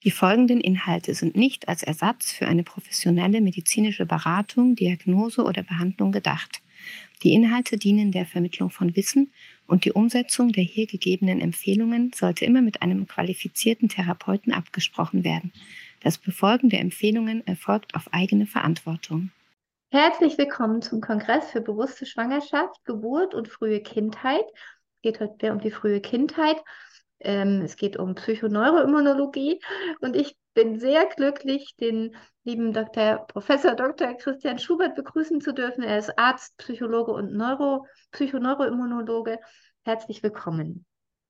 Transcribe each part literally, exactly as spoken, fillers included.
Die folgenden Inhalte sind nicht als Ersatz für eine professionelle medizinische Beratung, Diagnose oder Behandlung gedacht. Die Inhalte dienen der Vermittlung von Wissen und die Umsetzung der hier gegebenen Empfehlungen sollte immer mit einem qualifizierten Therapeuten abgesprochen werden. Das Befolgen der Empfehlungen erfolgt auf eigene Verantwortung. Herzlich willkommen zum Kongress für bewusste Schwangerschaft, Geburt und frühe Kindheit. Es geht heute mehr um die frühe Kindheit. Ähm, es geht um Psychoneuroimmunologie und ich bin sehr glücklich, den lieben Doktor Professor Doktor Christian Schubert begrüßen zu dürfen. Er ist Arzt, Psychologe und Neuro, Psychoneuroimmunologe. Herzlich willkommen.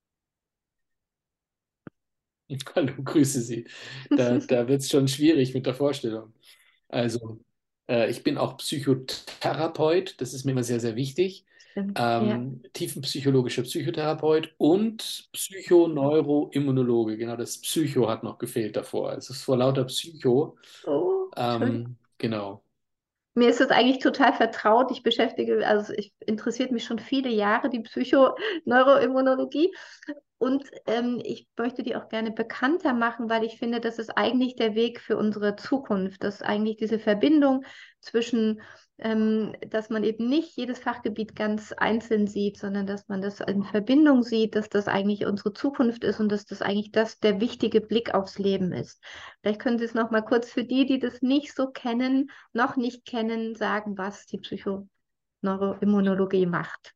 Hallo, grüße Sie. Da, da wird es schon schwierig mit der Vorstellung. Also, äh, ich bin auch Psychotherapeut, das ist mir immer sehr, sehr wichtig. Stimmt, ja. Ähm, tiefenpsychologischer Psychotherapeut und Psychoneuroimmunologe. Genau, das Psycho hat noch gefehlt davor. Es ist vor lauter Psycho. Oh, Entschuldigung. Ähm, genau. Mir ist das eigentlich total vertraut. Ich beschäftige, also ich interessiert mich schon viele Jahre die Psychoneuroimmunologie. Und ähm, ich möchte die auch gerne bekannter machen, weil ich finde, das ist eigentlich der Weg für unsere Zukunft. Dass eigentlich diese Verbindung zwischen, ähm, dass man eben nicht jedes Fachgebiet ganz einzeln sieht, sondern dass man das in Verbindung sieht, dass das eigentlich unsere Zukunft ist und dass das eigentlich das der wichtige Blick aufs Leben ist. Vielleicht können Sie es noch mal kurz für die, die das nicht so kennen, noch nicht kennen, sagen, was die Psychoneuroimmunologie macht.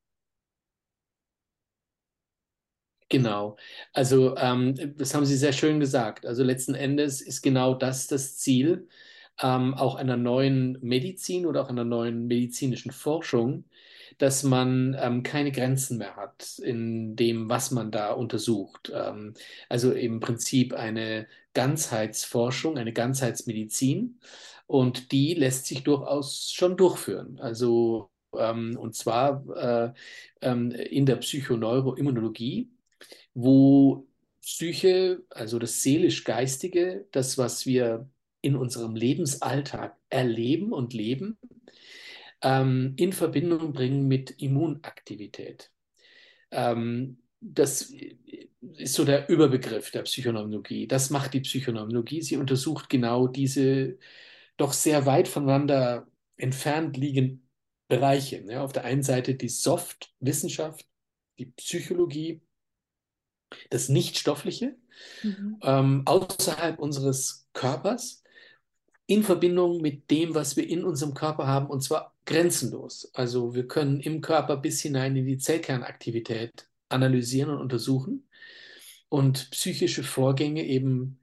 Genau. Also, ähm, das haben Sie sehr schön gesagt. Also letzten Endes ist genau das das Ziel, ähm, auch einer neuen Medizin oder auch einer neuen medizinischen Forschung, dass man ähm, keine Grenzen mehr hat in dem, was man da untersucht. Ähm, also im Prinzip eine Ganzheitsforschung, eine Ganzheitsmedizin und die lässt sich durchaus schon durchführen. Also ähm, und zwar äh, ähm, in der Psychoneuroimmunologie, wo Psyche, also das seelisch-geistige, das, was wir in unserem Lebensalltag erleben und leben, ähm, in Verbindung bringen mit Immunaktivität. Ähm, das ist so der Überbegriff der Psychoneurologie. Das macht die Psychoneurologie. Sie untersucht genau diese doch sehr weit voneinander entfernt liegenden Bereiche. Ja, auf der einen Seite die Soft-Wissenschaft, die Psychologie, das Nichtstoffliche, Mhm. ähm, außerhalb unseres Körpers, in Verbindung mit dem, was wir in unserem Körper haben, und zwar grenzenlos. Also wir können im Körper bis hinein in die Zellkernaktivität analysieren und untersuchen und psychische Vorgänge eben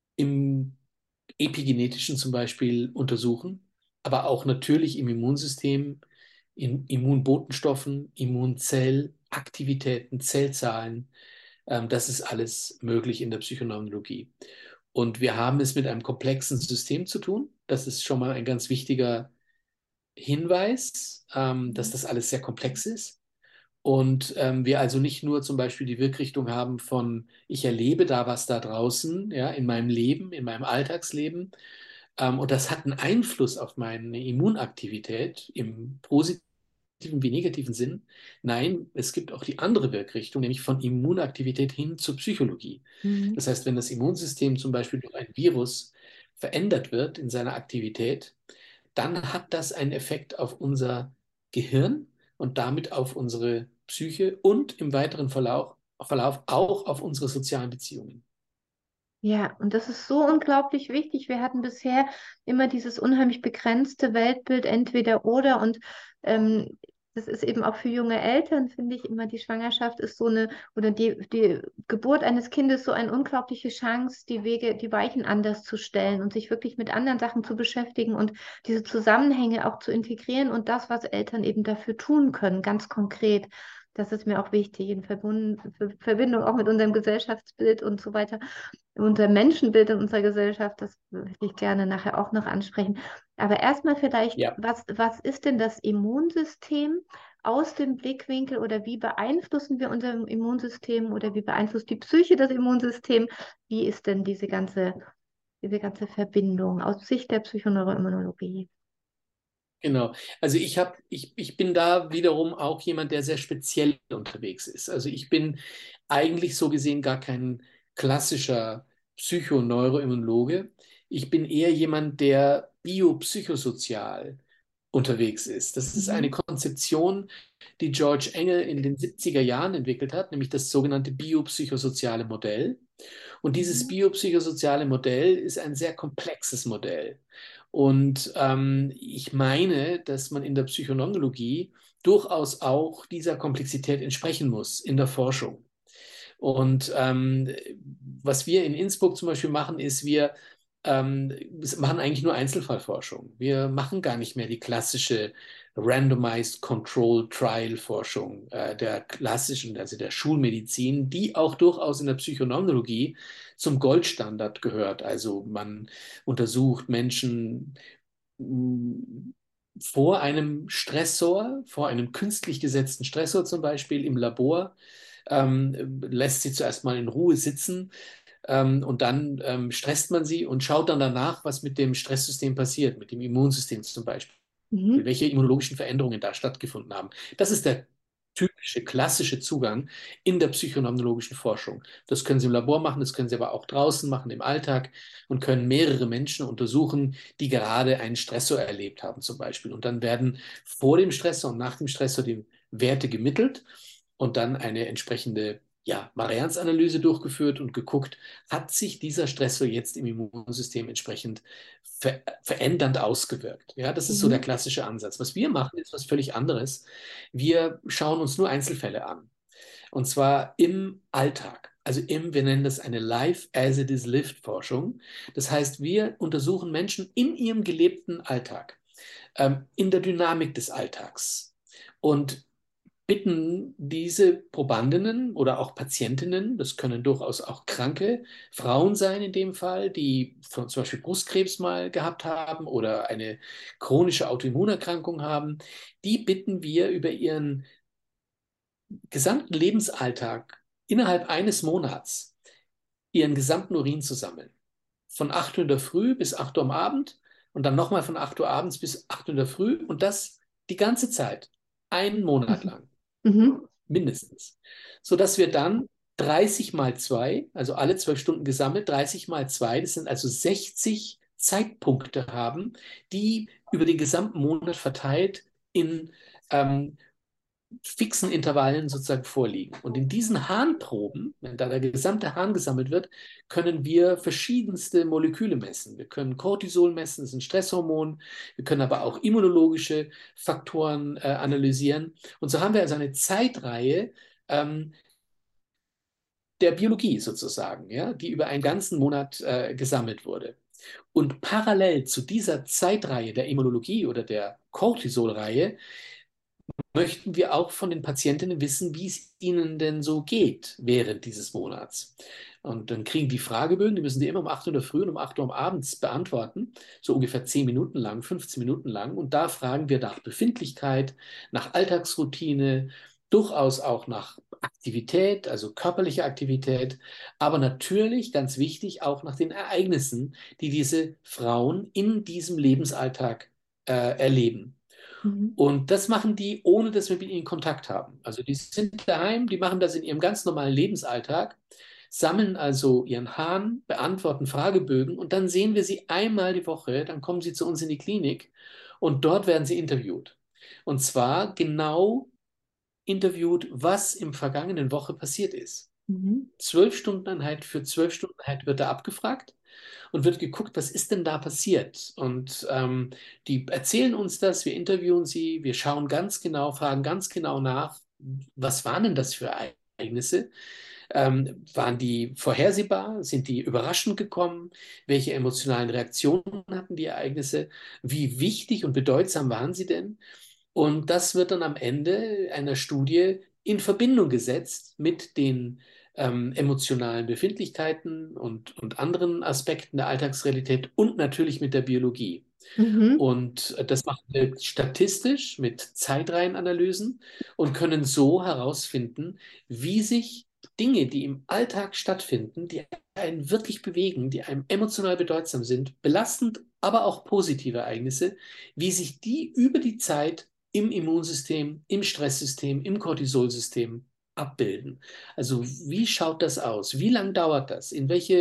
im Epigenetischen zum Beispiel untersuchen, aber auch natürlich im Immunsystem, in Immunbotenstoffen, Immunzellaktivitäten, Zellzahlen. Ähm, das ist alles möglich in der Psychoneurologie. Und wir haben es mit einem komplexen System zu tun. Das ist schon mal ein ganz wichtiger Hinweis, ähm, dass Mhm. das alles sehr komplex ist. Und ähm, wir also nicht nur zum Beispiel die Wirkrichtung haben von, ich erlebe da was da draußen, ja, in meinem Leben, in meinem Alltagsleben. Ähm, und das hat einen Einfluss auf meine Immunaktivität im positiven wie negativen Sinn. Nein, es gibt auch die andere Wirkrichtung, nämlich von Immunaktivität hin zur Psychologie. Mhm. Das heißt, wenn das Immunsystem zum Beispiel durch ein Virus verändert wird in seiner Aktivität, dann hat das einen Effekt auf unser Gehirn und damit auf unsere Psyche und im weiteren Verlauf, Verlauf auch auf unsere sozialen Beziehungen. Ja, und das ist so unglaublich wichtig. Wir hatten bisher immer dieses unheimlich begrenzte Weltbild, entweder oder. Und ähm, das ist eben auch für junge Eltern, finde ich, immer die Schwangerschaft ist so eine, oder die, die Geburt eines Kindes so eine unglaubliche Chance, die Wege, die Weichen anders zu stellen und sich wirklich mit anderen Sachen zu beschäftigen und diese Zusammenhänge auch zu integrieren und das, was Eltern eben dafür tun können, ganz konkret. Das ist mir auch wichtig, in Verbund, Verbindung auch mit unserem Gesellschaftsbild und so weiter, unser Menschenbild in unserer Gesellschaft, das würde ich gerne nachher auch noch ansprechen. Aber erstmal vielleicht, Ja, was, was ist denn das Immunsystem aus dem Blickwinkel oder wie beeinflussen wir unser Immunsystem oder wie beeinflusst die Psyche das Immunsystem? Wie ist denn diese ganze, diese ganze Verbindung aus Sicht der Psychoneuroimmunologie? genau. Also ich habe, ich, ich bin da wiederum auch jemand, der sehr speziell unterwegs ist. Also ich bin eigentlich so gesehen gar kein klassischer Psychoneuroimmunologe. Ich bin eher jemand, der biopsychosozial unterwegs ist. Das ist eine Mhm. Konzeption, die George Engel in den siebziger Jahren entwickelt hat, nämlich das sogenannte biopsychosoziale Modell. Und dieses Mhm. biopsychosoziale Modell ist ein sehr komplexes Modell. Und ähm, ich meine, dass man in der Psychoneurologie durchaus auch dieser Komplexität entsprechen muss in der Forschung. Und ähm, was wir in Innsbruck zum Beispiel machen, ist, wir ähm, machen eigentlich nur Einzelfallforschung. Wir machen gar nicht mehr die klassische Randomized Controlled Trial Forschung äh, der klassischen, also der Schulmedizin, die auch durchaus in der Psychoneurologie zum Goldstandard gehört. Also man untersucht Menschen mh, vor einem Stressor, vor einem künstlich gesetzten Stressor zum Beispiel im Labor, ähm, lässt sie zuerst mal in Ruhe sitzen, ähm, und dann ähm, stresst man sie und schaut dann danach, was mit dem Stresssystem passiert, mit dem Immunsystem zum Beispiel, Mhm. welche immunologischen Veränderungen da stattgefunden haben. Das ist der typische, klassische Zugang in der psychoneurologischen Forschung. Das können Sie im Labor machen, das können Sie aber auch draußen machen, im Alltag, und können mehrere Menschen untersuchen, die gerade einen Stressor erlebt haben zum Beispiel. Und dann werden vor dem Stressor und nach dem Stressor die Werte gemittelt und dann eine entsprechende, ja, Varianzanalyse durchgeführt und geguckt, hat sich dieser Stressor jetzt im Immunsystem entsprechend ver verändernd ausgewirkt. Ja, das ist so der Mhm. klassische Ansatz. Was wir machen, ist was völlig anderes. Wir schauen uns nur Einzelfälle an. Und zwar im Alltag. Also im, wir nennen das eine Life as it is lived Forschung. Das heißt, wir untersuchen Menschen in ihrem gelebten Alltag, ähm, in der Dynamik des Alltags. Und bitten diese Probandinnen oder auch Patientinnen, das können durchaus auch kranke Frauen sein in dem Fall, die von, zum Beispiel Brustkrebs mal gehabt haben oder eine chronische Autoimmunerkrankung haben, die bitten wir über ihren gesamten Lebensalltag innerhalb eines Monats ihren gesamten Urin zu sammeln. Von acht Uhr in der Früh bis acht Uhr am Abend und dann nochmal von acht Uhr abends bis acht Uhr in der Früh und das die ganze Zeit, einen Monat lang Mhm. mindestens. Sodass wir dann dreißig mal zwei, also alle zwölf Stunden gesammelt, dreißig mal zwei, das sind also sechzig Zeitpunkte haben, die über den gesamten Monat verteilt in ähm, fixen Intervallen sozusagen vorliegen. Und in diesen Harnproben, wenn da der gesamte Harn gesammelt wird, können wir verschiedenste Moleküle messen. Wir können Cortisol messen, das ist ein Stresshormon. Wir können aber auch immunologische Faktoren äh, analysieren. Und so haben wir also eine Zeitreihe ähm, der Biologie sozusagen, ja, die über einen ganzen Monat äh, gesammelt wurde. Und parallel zu dieser Zeitreihe der Immunologie oder der Cortisolreihe möchten wir auch von den Patientinnen wissen, wie es ihnen denn so geht während dieses Monats. Und dann kriegen die Fragebögen, die müssen die immer um acht Uhr in der Früh und um acht Uhr am Abends beantworten, so ungefähr zehn Minuten lang, fünfzehn Minuten lang. Und da fragen wir nach Befindlichkeit, nach Alltagsroutine, durchaus auch nach Aktivität, also körperliche Aktivität, aber natürlich, ganz wichtig, auch nach den Ereignissen, die diese Frauen in diesem Lebensalltag äh, erleben. Mhm. Und das machen die, ohne dass wir mit ihnen Kontakt haben. Also die sind daheim, die machen das in ihrem ganz normalen Lebensalltag, sammeln also ihren Hahn, beantworten Fragebögen und dann sehen wir sie einmal die Woche, dann kommen sie zu uns in die Klinik und dort werden sie interviewt. Und zwar genau interviewt, was im vergangenen Woche passiert ist. Mhm. Zwölf Stunden Einheit für zwölf Stunden Einheit wird da abgefragt und wird geguckt, was ist denn da passiert? Und ähm, die erzählen uns das, wir interviewen sie, wir schauen ganz genau, fragen ganz genau nach, was waren denn das für Ereignisse? Ähm, waren die vorhersehbar? Sind die überraschend gekommen? Welche emotionalen Reaktionen hatten die Ereignisse? Wie wichtig und bedeutsam waren sie denn? Und das wird dann am Ende einer Studie in Verbindung gesetzt mit den ähm, emotionalen Befindlichkeiten und, und anderen Aspekten der Alltagsrealität und natürlich mit der Biologie. Mhm. Und das machen wir statistisch mit Zeitreihenanalysen und können so herausfinden, wie sich Dinge, die im Alltag stattfinden, die einen wirklich bewegen, die einem emotional bedeutsam sind, belastend, aber auch positive Ereignisse, wie sich die über die Zeit im Immunsystem, im Stresssystem, im Cortisolsystem abbilden. Also wie schaut das aus? Wie lange dauert das? In welche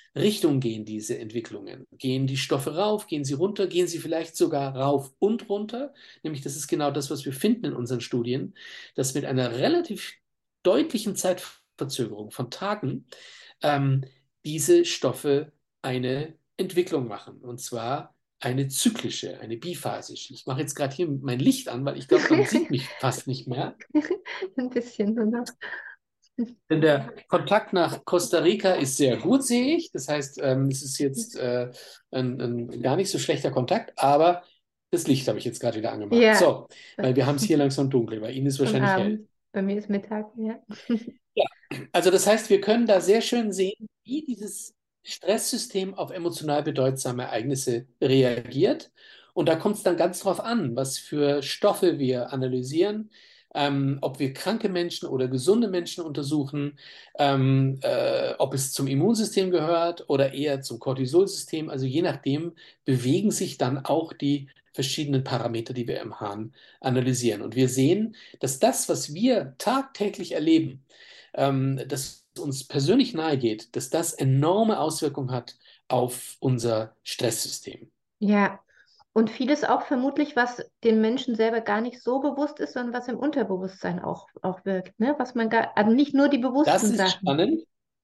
Richtung gehen diese Entwicklungen? Gehen die Stoffe rauf? Gehen sie runter? Gehen sie vielleicht sogar rauf und runter? Nämlich, das ist genau das, was wir finden in unseren Studien, dass mit einer relativ deutlichen Zeitverzögerung von Tagen ähm, diese Stoffe eine Entwicklung machen. Und zwar eine zyklische, eine biphasische. Ich mache jetzt gerade hier mein Licht an, weil ich glaube, man sieht mich fast nicht mehr. Ein bisschen nur noch. Denn der Kontakt nach Costa Rica ist sehr gut, sehe ich. Das heißt, ähm, es ist jetzt äh, ein, ein gar nicht so schlechter Kontakt, aber das Licht habe ich jetzt gerade wieder angemacht. Ja, So, weil wir haben es hier langsam dunkel. Bei Ihnen ist es schon wahrscheinlich hell. Abend. Bei mir ist Mittag, ja. Ja, also das heißt, wir können da sehr schön sehen, wie dieses Stresssystem auf emotional bedeutsame Ereignisse reagiert. Und da kommt es dann ganz drauf an, was für Stoffe wir analysieren, ähm, ob wir kranke Menschen oder gesunde Menschen untersuchen, ähm, äh, ob es zum Immunsystem gehört oder eher zum Cortisolsystem. Also je nachdem bewegen sich dann auch die verschiedenen Parameter, die wir im Hahn analysieren. Und wir sehen, dass das, was wir tagtäglich erleben, ähm, das uns persönlich nahe geht, dass das enorme Auswirkungen hat auf unser Stresssystem. Ja, und vieles auch vermutlich, was den Menschen selber gar nicht so bewusst ist, sondern was im Unterbewusstsein auch, auch wirkt, ne? Was man gar, also nicht nur die Das bewussten ist Sachen. spannend.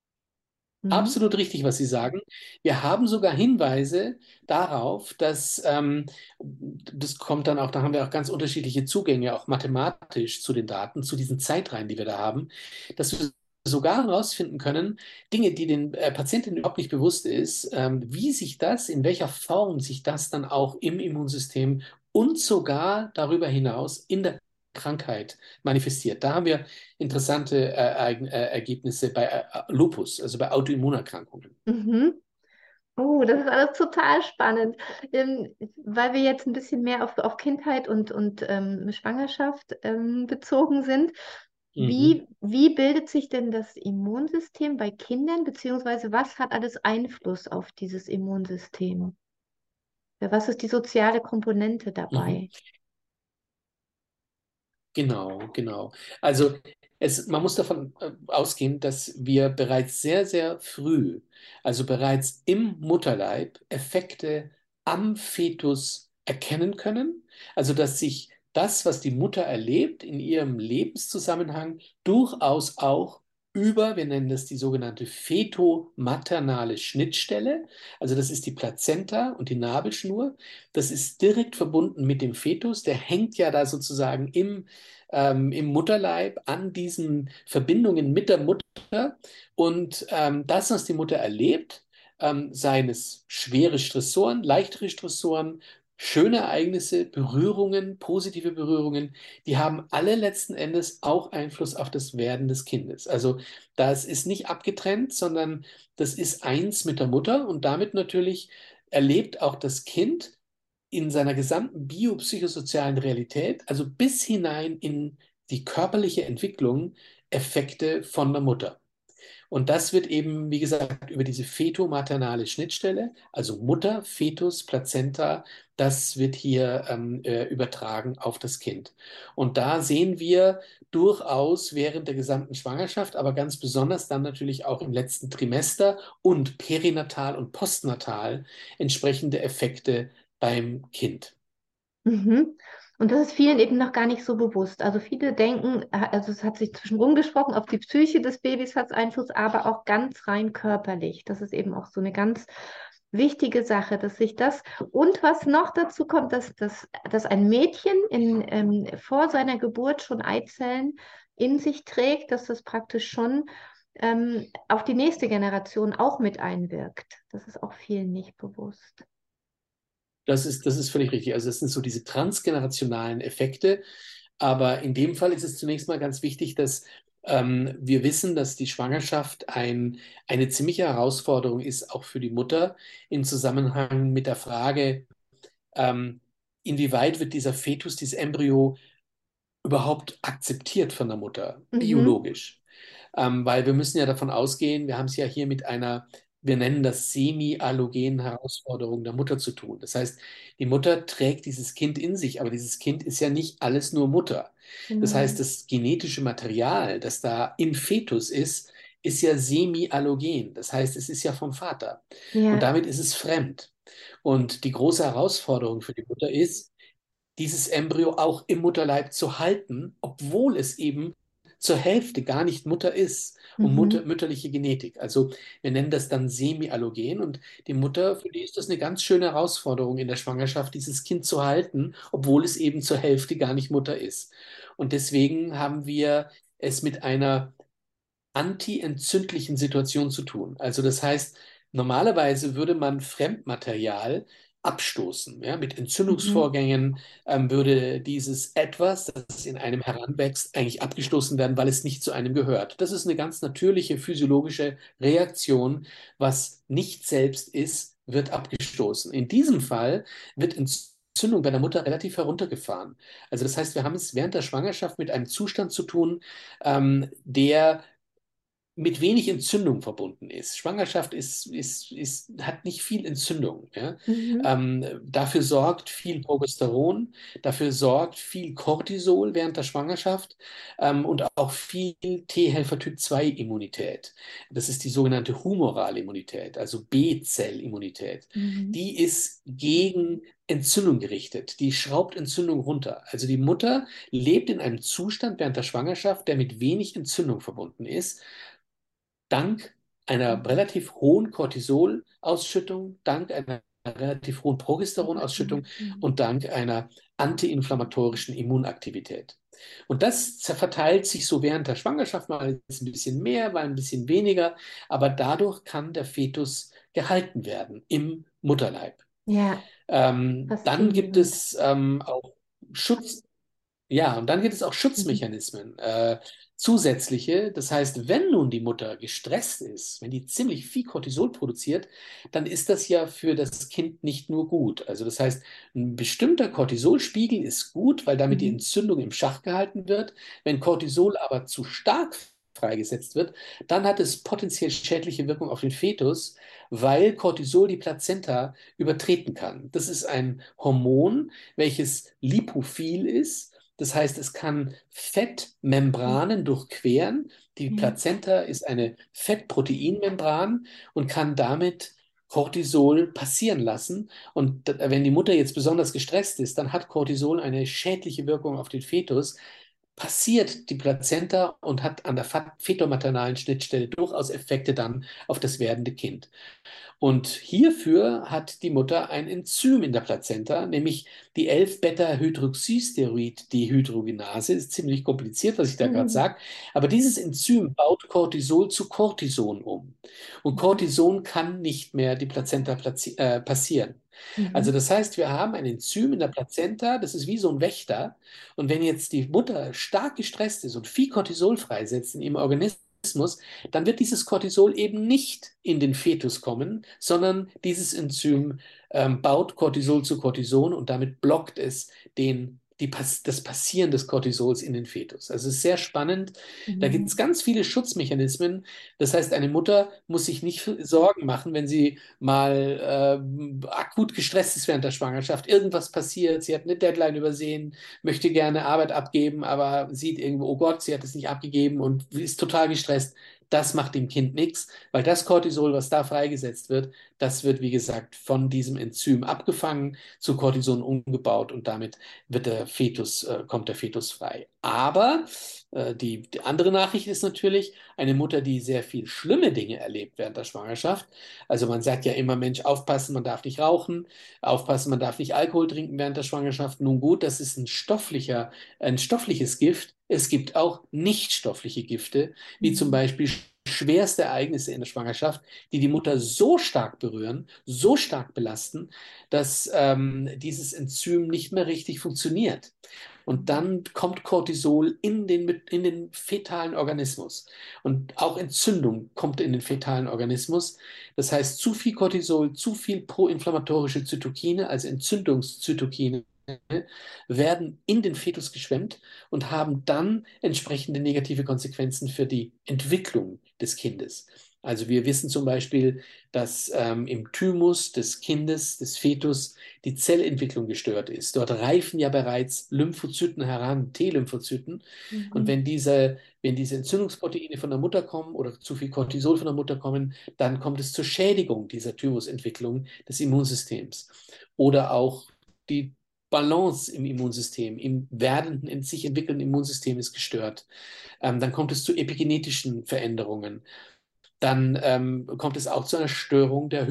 Mhm. Absolut richtig, was Sie sagen. Wir haben sogar Hinweise darauf, dass ähm, das kommt dann auch, da haben wir auch ganz unterschiedliche Zugänge, auch mathematisch zu den Daten, zu diesen Zeitreihen, die wir da haben, dass wir sogar herausfinden können, Dinge, die den äh, Patienten überhaupt nicht bewusst ist, ähm, wie sich das, in welcher Form sich das dann auch im Immunsystem und sogar darüber hinaus in der Krankheit manifestiert. Da haben wir interessante äh, Ereign- äh, Ergebnisse bei äh, Lupus, also bei Autoimmunerkrankungen. Mhm. Oh, das ist alles total spannend, ähm, weil wir jetzt ein bisschen mehr auf, auf Kindheit und, und ähm, Schwangerschaft ähm, bezogen sind. Mhm. Wie, wie bildet sich denn das Immunsystem bei Kindern, beziehungsweise was hat alles Einfluss auf dieses Immunsystem? Ja, was ist die soziale Komponente Mhm. dabei? Genau, genau. Also es, man muss davon äh, ausgehen, dass wir bereits sehr, sehr früh, also bereits im Mutterleib, Effekte am Fetus erkennen können. Also dass sich das, was die Mutter erlebt in ihrem Lebenszusammenhang, durchaus auch über, wir nennen das die sogenannte fetomaternale Schnittstelle, also das ist die Plazenta und die Nabelschnur, das ist direkt verbunden mit dem Fetus, der hängt ja da sozusagen im ähm, im Mutterleib an diesen Verbindungen mit der Mutter. Und ähm, das, was die Mutter erlebt, ähm, seien es schwere Stressoren, leichtere Stressoren, schöne Ereignisse, Berührungen, positive Berührungen, die haben alle letzten Endes auch Einfluss auf das Werden des Kindes. Also das ist nicht abgetrennt, sondern das ist eins mit der Mutter und damit natürlich erlebt auch das Kind in seiner gesamten biopsychosozialen Realität, also bis hinein in die körperliche Entwicklung, Effekte von der Mutter. Und das wird eben, wie gesagt, über diese fetomaternale Schnittstelle, also Mutter, Fetus, Plazenta, das wird hier ähm, äh, übertragen auf das Kind. Und da sehen wir durchaus während der gesamten Schwangerschaft, aber ganz besonders dann natürlich auch im letzten Trimester und perinatal und postnatal entsprechende Effekte beim Kind. Mhm. Und das ist vielen eben noch gar nicht so bewusst. Also viele denken, äh, also es hat sich zwischen rumgesprochen, auf die Psyche des Babys hat es Einfluss, aber auch ganz rein körperlich. Das ist eben auch so eine ganz wichtige Sache, dass sich das und was noch dazu kommt, dass, dass, dass ein Mädchen in, ähm, vor seiner Geburt schon Eizellen in sich trägt, dass das praktisch schon ähm, auf die nächste Generation auch mit einwirkt. Das ist auch vielen nicht bewusst. Das ist, das ist völlig richtig. Also das sind so diese transgenerationalen Effekte. Aber in dem Fall ist es zunächst mal ganz wichtig, dass ähm, wir wissen, dass die Schwangerschaft ein, eine ziemliche Herausforderung ist, auch für die Mutter im Zusammenhang mit der Frage, ähm, inwieweit wird dieser Fetus, dieses Embryo überhaupt akzeptiert von der Mutter, Mhm. biologisch. Ähm, weil wir müssen ja davon ausgehen, wir haben es ja hier mit einer, wir nennen das semi-allogenen Herausforderung der Mutter zu tun. Das heißt, die Mutter trägt dieses Kind in sich, aber dieses Kind ist ja nicht alles nur Mutter. Das heißt, Genau. das genetische Material, das da im Fetus ist, ist ja semi-allogen. Das heißt, es ist ja vom Vater. Und Ja. damit ist es fremd. Und die große Herausforderung für die Mutter ist, dieses Embryo auch im Mutterleib zu halten, obwohl es eben zur Hälfte gar nicht Mutter ist und Mutter, Mhm. mütterliche Genetik. Also wir nennen das dann semi-allogen und die Mutter, für die ist das eine ganz schöne Herausforderung in der Schwangerschaft, dieses Kind zu halten, obwohl es eben zur Hälfte gar nicht Mutter ist. Und deswegen haben wir es mit einer anti-entzündlichen Situation zu tun. Also das heißt, normalerweise würde man Fremdmaterial abstoßen. Ja? Mit Mhm. Entzündungsvorgängen ähm, würde dieses etwas, das in einem heranwächst, eigentlich abgestoßen werden, weil es nicht zu einem gehört. Das ist eine ganz natürliche physiologische Reaktion. Was nicht selbst ist, wird abgestoßen. In diesem Fall wird Entzündung bei der Mutter relativ heruntergefahren. Also das heißt, wir haben es während der Schwangerschaft mit einem Zustand zu tun, ähm, der mit wenig Entzündung verbunden ist. Schwangerschaft ist, ist, ist, hat nicht viel Entzündung. Ja? Mhm. Ähm, dafür sorgt viel Progesteron, dafür sorgt viel Cortisol während der Schwangerschaft ähm, und auch viel T-Helfer Typ zwei Immunität. Das ist die sogenannte humorale Immunität, also B-Zellimmunität. Mhm. Die ist gegen Entzündung gerichtet. Die schraubt Entzündung runter. Also die Mutter lebt in einem Zustand während der Schwangerschaft, der mit wenig Entzündung verbunden ist dank einer Mhm. relativ hohen Cortisolausschüttung, dank einer relativ hohen Progesteronausschüttung Mhm. und dank einer antiinflammatorischen Immunaktivität. Und das verteilt sich so während der Schwangerschaft mal ein bisschen mehr, mal ein bisschen weniger, aber dadurch kann der Fetus gehalten werden im Mutterleib. Ja, Ähm, dann gibt faszinierend. es ähm, auch Schutz. Ja, und dann gibt es auch Mhm. Schutzmechanismen, äh, zusätzliche. Das heißt, wenn nun die Mutter gestresst ist, wenn die ziemlich viel Cortisol produziert, dann ist das ja für das Kind nicht nur gut. Also das heißt, ein bestimmter Cortisolspiegel ist gut, weil damit die Mhm. Entzündung im Schach gehalten wird. Wenn Cortisol aber zu stark freigesetzt wird, dann hat es potenziell schädliche Wirkung auf den Fetus, weil Cortisol die Plazenta übertreten kann. Das ist ein Hormon, welches lipophil ist. Das heißt, es kann Fettmembranen Mhm. durchqueren. Die Ja. Plazenta ist eine Fettproteinmembran und kann damit Cortisol passieren lassen. Und wenn die Mutter jetzt besonders gestresst ist, dann hat Cortisol eine schädliche Wirkung auf den Fetus, passiert die Plazenta und hat an der fetomaternalen Schnittstelle durchaus Effekte dann auf das werdende Kind. Und hierfür hat die Mutter ein Enzym in der Plazenta, nämlich die elf-Beta-Hydroxysteroid-Dehydrogenase. Ist ziemlich kompliziert, was ich da gerade Mhm. sage. Aber dieses Enzym baut Cortisol zu Cortison um. Und Mhm. Cortison kann nicht mehr die Plazenta platzi- äh, passieren. Also Mhm. das heißt, wir haben ein Enzym in der Plazenta, das ist wie so ein Wächter. Und wenn jetzt die Mutter stark gestresst ist und viel Cortisol freisetzt in ihrem Organismus, dann wird dieses Cortisol eben nicht in den Fetus kommen, sondern dieses Enzym ähm, baut Cortisol zu Cortison und damit blockt es den, die, das Passieren des Cortisols in den Fetus. Also es ist sehr spannend. Da gibt es Mhm. ganz viele Schutzmechanismen. Das heißt, eine Mutter muss sich nicht Sorgen machen, wenn sie mal äh, akut gestresst ist während der Schwangerschaft. Irgendwas passiert, sie hat eine Deadline übersehen, möchte gerne Arbeit abgeben, aber sieht irgendwo, oh Gott, sie hat es nicht abgegeben und ist total gestresst. Das macht dem Kind nichts, weil das Cortisol, was da freigesetzt wird, das wird, wie gesagt, von diesem Enzym abgefangen, zu Cortison umgebaut und damit wird der Fetus, äh, kommt der Fetus frei. Aber äh, die, die andere Nachricht ist natürlich, eine Mutter, die sehr viel schlimme Dinge erlebt während der Schwangerschaft. Also man sagt ja immer, Mensch, aufpassen, man darf nicht rauchen, aufpassen, man darf nicht Alkohol trinken während der Schwangerschaft. Nun gut, das ist ein stofflicher, ein stoffliches Gift. Es gibt auch nichtstoffliche Gifte, wie zum Mhm. Beispiel schwerste Ereignisse in der Schwangerschaft, die die Mutter so stark berühren, so stark belasten, dass ähm, dieses Enzym nicht mehr richtig funktioniert. Und Mhm. dann kommt Cortisol in den, in den fetalen Organismus. Und auch Entzündung kommt in den fetalen Organismus. Das heißt, zu viel Cortisol, zu viel proinflammatorische Zytokine, also Entzündungszytokine, werden in den Fetus geschwemmt und haben dann entsprechende negative Konsequenzen für die Entwicklung des Kindes. Also wir wissen zum Beispiel, dass ähm, im Thymus des Kindes, des Fetus, die Zellentwicklung gestört ist. Dort reifen ja bereits Lymphozyten heran, T-Lymphozyten. Und Mhm. wenn diese, wenn diese Entzündungsproteine von der Mutter kommen oder zu viel Cortisol von der Mutter kommen, dann kommt es zur Schädigung dieser Thymusentwicklung des Immunsystems. Oder auch die Balance im Immunsystem, im werdenden, in sich entwickelnden Immunsystem ist gestört. Ähm, dann kommt es zu epigenetischen Veränderungen. Dann ähm, kommt es auch zu einer Störung der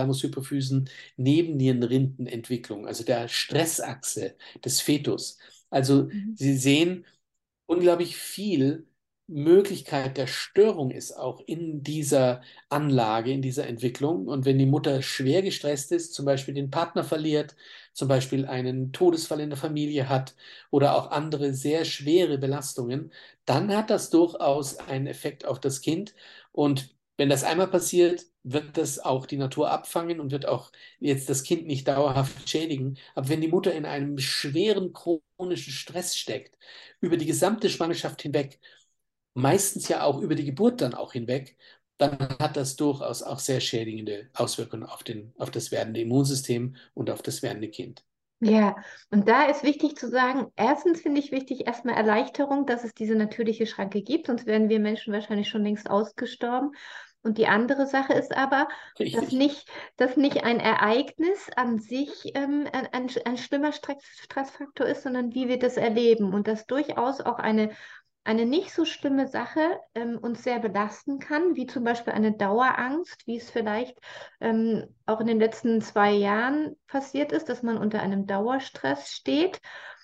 Hypothalamus-Hypophysen-Nebennierenrindenentwicklung, also der Stressachse des Fetus. Also Mhm. Sie sehen, unglaublich viel Möglichkeit der Störung ist auch in dieser Anlage, in dieser Entwicklung. Und wenn die Mutter schwer gestresst ist, zum Beispiel den Partner verliert, zum Beispiel einen Todesfall in der Familie hat oder auch andere sehr schwere Belastungen, dann hat das durchaus einen Effekt auf das Kind. Und wenn das einmal passiert, wird das auch die Natur abfangen und wird auch jetzt das Kind nicht dauerhaft schädigen. Aber wenn die Mutter in einem schweren chronischen Stress steckt, über die gesamte Schwangerschaft hinweg, meistens ja auch über die Geburt dann auch hinweg, dann hat das durchaus auch sehr schädigende Auswirkungen auf den, auf das werdende Immunsystem und auf das werdende Kind. Ja, und da ist wichtig zu sagen, erstens finde ich wichtig erstmal Erleichterung, dass es diese natürliche Schranke gibt, sonst wären wir Menschen wahrscheinlich schon längst ausgestorben. Und die andere Sache ist aber, dass Richtig. nicht, dass nicht ein Ereignis an sich ähm, ein, ein, ein schlimmer Stress, Stressfaktor ist, sondern wie wir das erleben und dass durchaus auch eine eine nicht so schlimme Sache ähm, uns sehr belasten kann, wie zum Beispiel eine Dauerangst, wie es vielleicht ähm, auch in den letzten zwei Jahren passiert ist, dass man unter einem Dauerstress steht.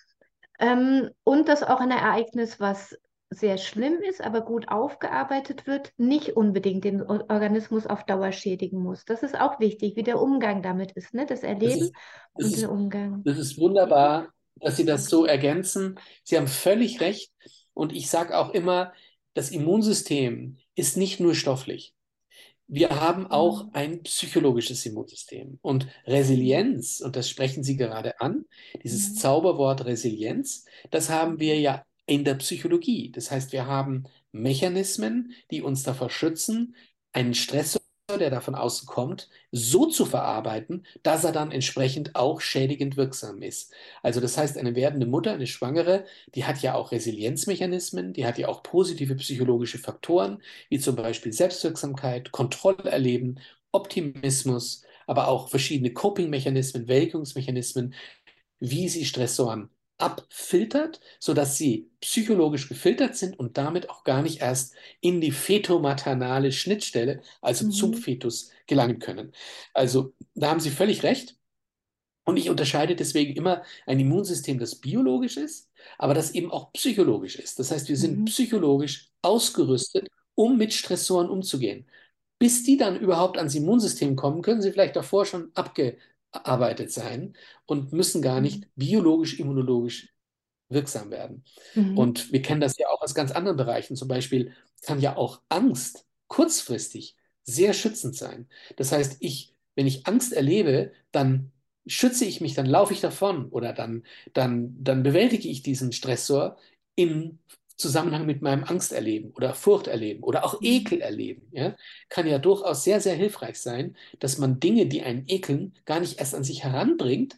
Ähm, und dass auch ein Ereignis, was sehr schlimm ist, aber gut aufgearbeitet wird, nicht unbedingt den Or- Organismus auf Dauer schädigen muss. Das ist auch wichtig, wie der Umgang damit ist, ne? Das Das Erleben ist, das und der ist, Umgang. das ist wunderbar, dass Sie das so ergänzen. Sie haben völlig recht. Und ich sage auch immer, das Immunsystem ist nicht nur stofflich. Wir haben auch Mhm. ein psychologisches Immunsystem. Und Mhm. Resilienz, und das sprechen Sie gerade an, dieses Mhm. Zauberwort Resilienz, das haben wir ja in der Psychologie. Das heißt, wir haben Mechanismen, die uns davor schützen, einen Stressor, der da von außen kommt, so zu verarbeiten, dass er dann entsprechend auch schädigend wirksam ist. Also das heißt, eine werdende Mutter, eine Schwangere, die hat ja auch Resilienzmechanismen, die hat ja auch positive psychologische Faktoren, wie zum Beispiel Selbstwirksamkeit, Kontrollerleben, Optimismus, aber auch verschiedene Coping-Mechanismen, Wirkungsmechanismen, wie sie Stressoren abfiltert, sodass sie psychologisch gefiltert sind und damit auch gar nicht erst in die fetomaternale Schnittstelle, also zum Mhm. Fetus, gelangen können. Also da haben Sie völlig recht. Und ich unterscheide deswegen immer ein Immunsystem, das biologisch ist, aber das eben auch psychologisch ist. Das heißt, wir sind Mhm. psychologisch ausgerüstet, um mit Stressoren umzugehen. Bis die dann überhaupt ans Immunsystem kommen, können sie vielleicht davor schon abgearbeitet sein und müssen gar Mhm. nicht biologisch, immunologisch wirksam werden. Mhm. Und wir kennen das ja auch aus ganz anderen Bereichen. Zum Beispiel kann ja auch Angst kurzfristig sehr schützend sein. Das heißt, ich, wenn ich Angst erlebe, dann schütze ich mich, dann laufe ich davon oder dann, dann, dann bewältige ich diesen Stressor im Zusammenhang mit meinem Angsterleben oder Furchterleben oder auch Mhm. Ekelerleben. Ja? Kann ja durchaus sehr, sehr hilfreich sein, dass man Dinge, die einen ekeln, gar nicht erst an sich heranbringt,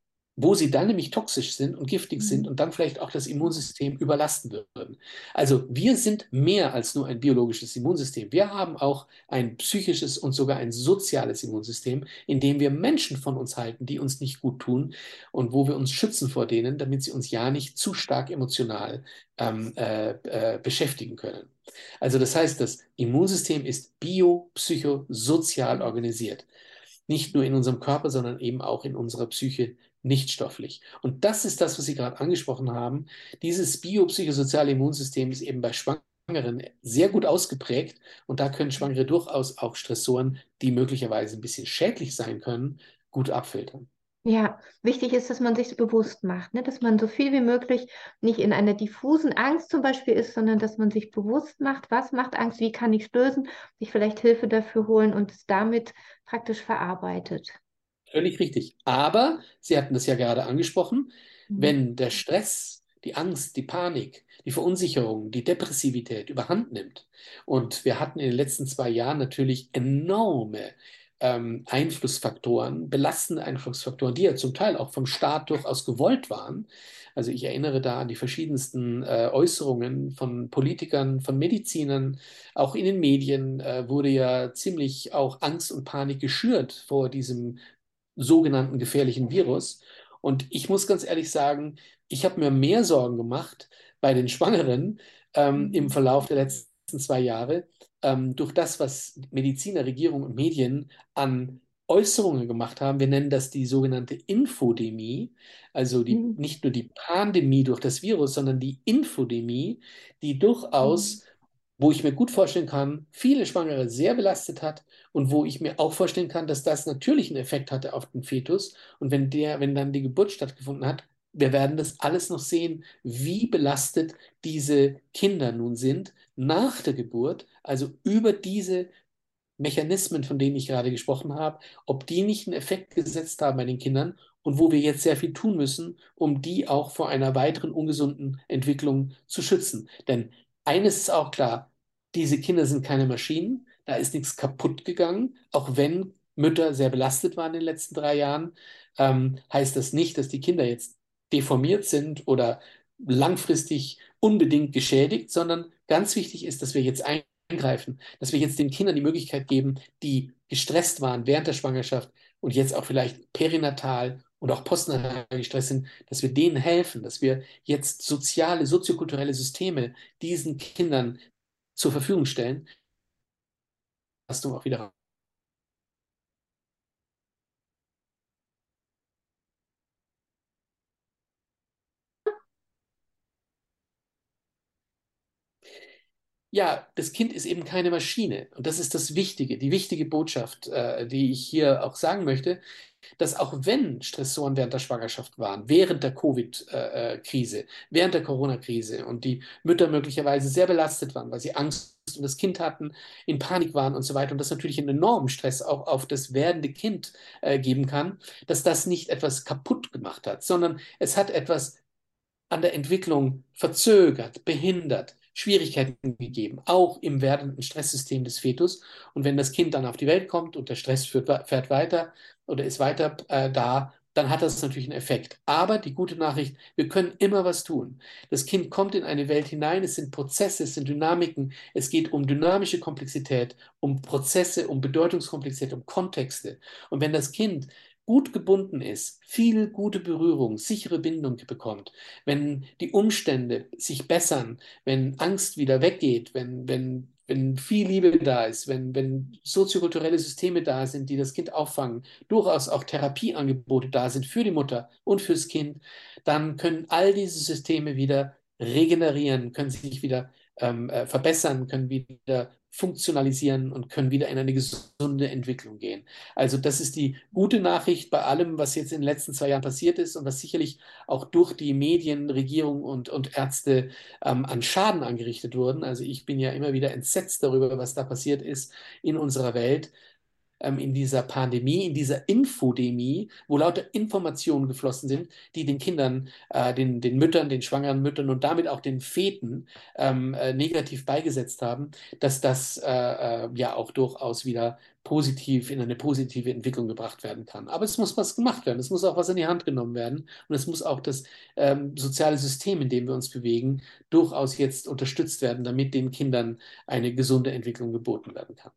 wo sie dann nämlich toxisch sind und giftig sind Mhm. und dann vielleicht auch das Immunsystem überlasten würden. Also wir sind mehr als nur ein biologisches Immunsystem. Wir haben auch ein psychisches und sogar ein soziales Immunsystem, in dem wir Menschen von uns halten, die uns nicht gut tun und wo wir uns schützen vor denen, damit sie uns ja nicht zu stark emotional ähm, äh, äh, beschäftigen können. Also das heißt, das Immunsystem ist bio, psycho, sozial organisiert. Nicht nur in unserem Körper, sondern eben auch in unserer Psyche nicht stofflich. Und das ist das, was Sie gerade angesprochen haben. Dieses biopsychosoziale Immunsystem ist eben bei Schwangeren sehr gut ausgeprägt. Und da können Schwangere durchaus auch Stressoren, die möglicherweise ein bisschen schädlich sein können, gut abfiltern. Ja, wichtig ist, dass man sich bewusst macht, ne? Dass man so viel wie möglich nicht in einer diffusen Angst zum Beispiel ist, sondern dass man sich bewusst macht, was macht Angst, wie kann ich es lösen, sich vielleicht Hilfe dafür holen und es damit praktisch verarbeitet. Völlig richtig. Aber Sie hatten das ja gerade angesprochen, Mhm. wenn der Stress die Angst, die Panik, die Verunsicherung, die Depressivität überhand nimmt. Und wir hatten in den letzten zwei Jahren natürlich enorme ähm, Einflussfaktoren, belastende Einflussfaktoren, die ja zum Teil auch vom Staat durchaus gewollt waren. Also ich erinnere da an die verschiedensten äh, Äußerungen von Politikern, von Medizinern, auch in den Medien äh, wurde ja ziemlich auch Angst und Panik geschürt vor diesem sogenannten gefährlichen Virus. Und ich muss ganz ehrlich sagen, ich habe mir mehr Sorgen gemacht bei den Schwangeren ähm, im Mhm. Verlauf der letzten zwei Jahre ähm, durch das, was Mediziner, Regierung und Medien an Äußerungen gemacht haben. Wir nennen das die sogenannte Infodemie, also die, Mhm. nicht nur die Pandemie durch das Virus, sondern die Infodemie, die Mhm. durchaus, wo ich mir gut vorstellen kann, viele Schwangere sehr belastet hat und wo ich mir auch vorstellen kann, dass das natürlich einen Effekt hatte auf den Fetus. Und wenn der, wenn dann die Geburt stattgefunden hat, wir werden das alles noch sehen, wie belastet diese Kinder nun sind nach der Geburt, also über diese Mechanismen, von denen ich gerade gesprochen habe, ob die nicht einen Effekt gesetzt haben bei den Kindern und wo wir jetzt sehr viel tun müssen, um die auch vor einer weiteren ungesunden Entwicklung zu schützen. Denn eines ist auch klar, diese Kinder sind keine Maschinen, da ist nichts kaputt gegangen, auch wenn Mütter sehr belastet waren in den letzten drei Jahren, ähm, heißt das nicht, dass die Kinder jetzt deformiert sind oder langfristig unbedingt geschädigt, sondern ganz wichtig ist, dass wir jetzt eingreifen, dass wir jetzt den Kindern die Möglichkeit geben, die gestresst waren während der Schwangerschaft und jetzt auch vielleicht perinatal und auch postnatal gestresst sind, dass wir denen helfen, dass wir jetzt soziale, soziokulturelle Systeme diesen Kindern zur Verfügung stellen. Hast du auch wieder. Ja, das Kind ist eben keine Maschine. Und das ist das Wichtige, die wichtige Botschaft, äh, die ich hier auch sagen möchte, dass auch wenn Stressoren während der Schwangerschaft waren, während der Covid-Krise, während der Corona-Krise und die Mütter möglicherweise sehr belastet waren, weil sie Angst um das Kind hatten, in Panik waren und so weiter und das natürlich einen enormen Stress auch auf das werdende Kind äh, geben kann, dass das nicht etwas kaputt gemacht hat, sondern es hat etwas an der Entwicklung verzögert, behindert, Schwierigkeiten gegeben, auch im werdenden Stresssystem des Fetus. Und wenn das Kind dann auf die Welt kommt und der Stress führt, fährt weiter oder ist weiter äh, da, dann hat das natürlich einen Effekt. Aber die gute Nachricht, wir können immer was tun. Das Kind kommt in eine Welt hinein, es sind Prozesse, es sind Dynamiken, es geht um dynamische Komplexität, um Prozesse, um Bedeutungskomplexität, um Kontexte. Und wenn das Kind gut gebunden ist, viel gute Berührung, sichere Bindung bekommt, wenn die Umstände sich bessern, wenn Angst wieder weggeht, wenn, wenn, wenn viel Liebe da ist, wenn, wenn soziokulturelle Systeme da sind, die das Kind auffangen, durchaus auch Therapieangebote da sind für die Mutter und fürs Kind, dann können all diese Systeme wieder regenerieren, können sich wieder ähm, äh, verbessern, können wieder funktionalisieren und können wieder in eine gesunde Entwicklung gehen. Also das ist die gute Nachricht bei allem, was jetzt in den letzten zwei Jahren passiert ist und was sicherlich auch durch die Medien, Regierung und, und Ärzte ähm, an Schaden angerichtet wurden. Also ich bin ja immer wieder entsetzt darüber, was da passiert ist in unserer Welt, ähm, in dieser Pandemie, in dieser Infodemie, wo lauter Informationen geflossen sind, die den Kindern, äh, den, den Müttern, den schwangeren Müttern und damit auch den Feten ähm, äh, negativ beigesetzt haben, dass das äh, äh, ja auch durchaus wieder positiv in eine positive Entwicklung gebracht werden kann. Aber es muss was gemacht werden, es muss auch was in die Hand genommen werden und es muss auch das ähm, soziale System, in dem wir uns bewegen, durchaus jetzt unterstützt werden, damit den Kindern eine gesunde Entwicklung geboten werden kann.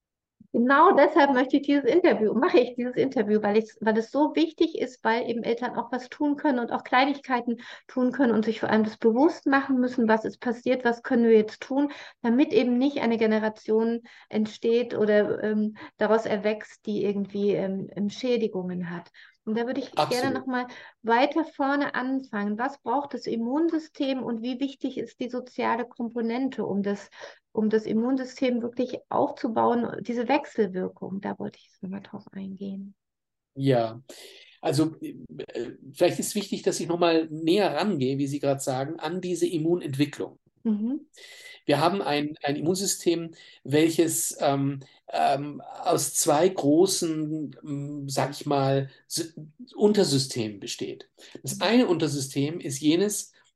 Genau deshalb möchte ich dieses Interview, mache ich dieses Interview, weil ich, weil es so wichtig ist, weil eben Eltern auch was tun können und auch Kleinigkeiten tun können und sich vor allem das bewusst machen müssen, was ist passiert, was können wir jetzt tun, damit eben nicht eine Generation entsteht oder ähm, daraus erwächst, die irgendwie ähm, ähm, Schädigungen hat. Und da würde ich gerne Absolut. nochmal weiter vorne anfangen. Was braucht das Immunsystem und wie wichtig ist die soziale Komponente, um das um das Immunsystem wirklich aufzubauen, diese Wechselwirkung, da wollte ich jetzt nochmal drauf eingehen. Ja, also äh, vielleicht ist wichtig, dass ich nochmal näher rangehe, wie Sie gerade sagen, an diese Immunentwicklung. Mhm. Wir haben ein, ein Immunsystem, welches ähm, ähm, aus zwei großen, ähm, sag ich mal, Sy- Untersystemen besteht. Das eine Untersystem ist jenes,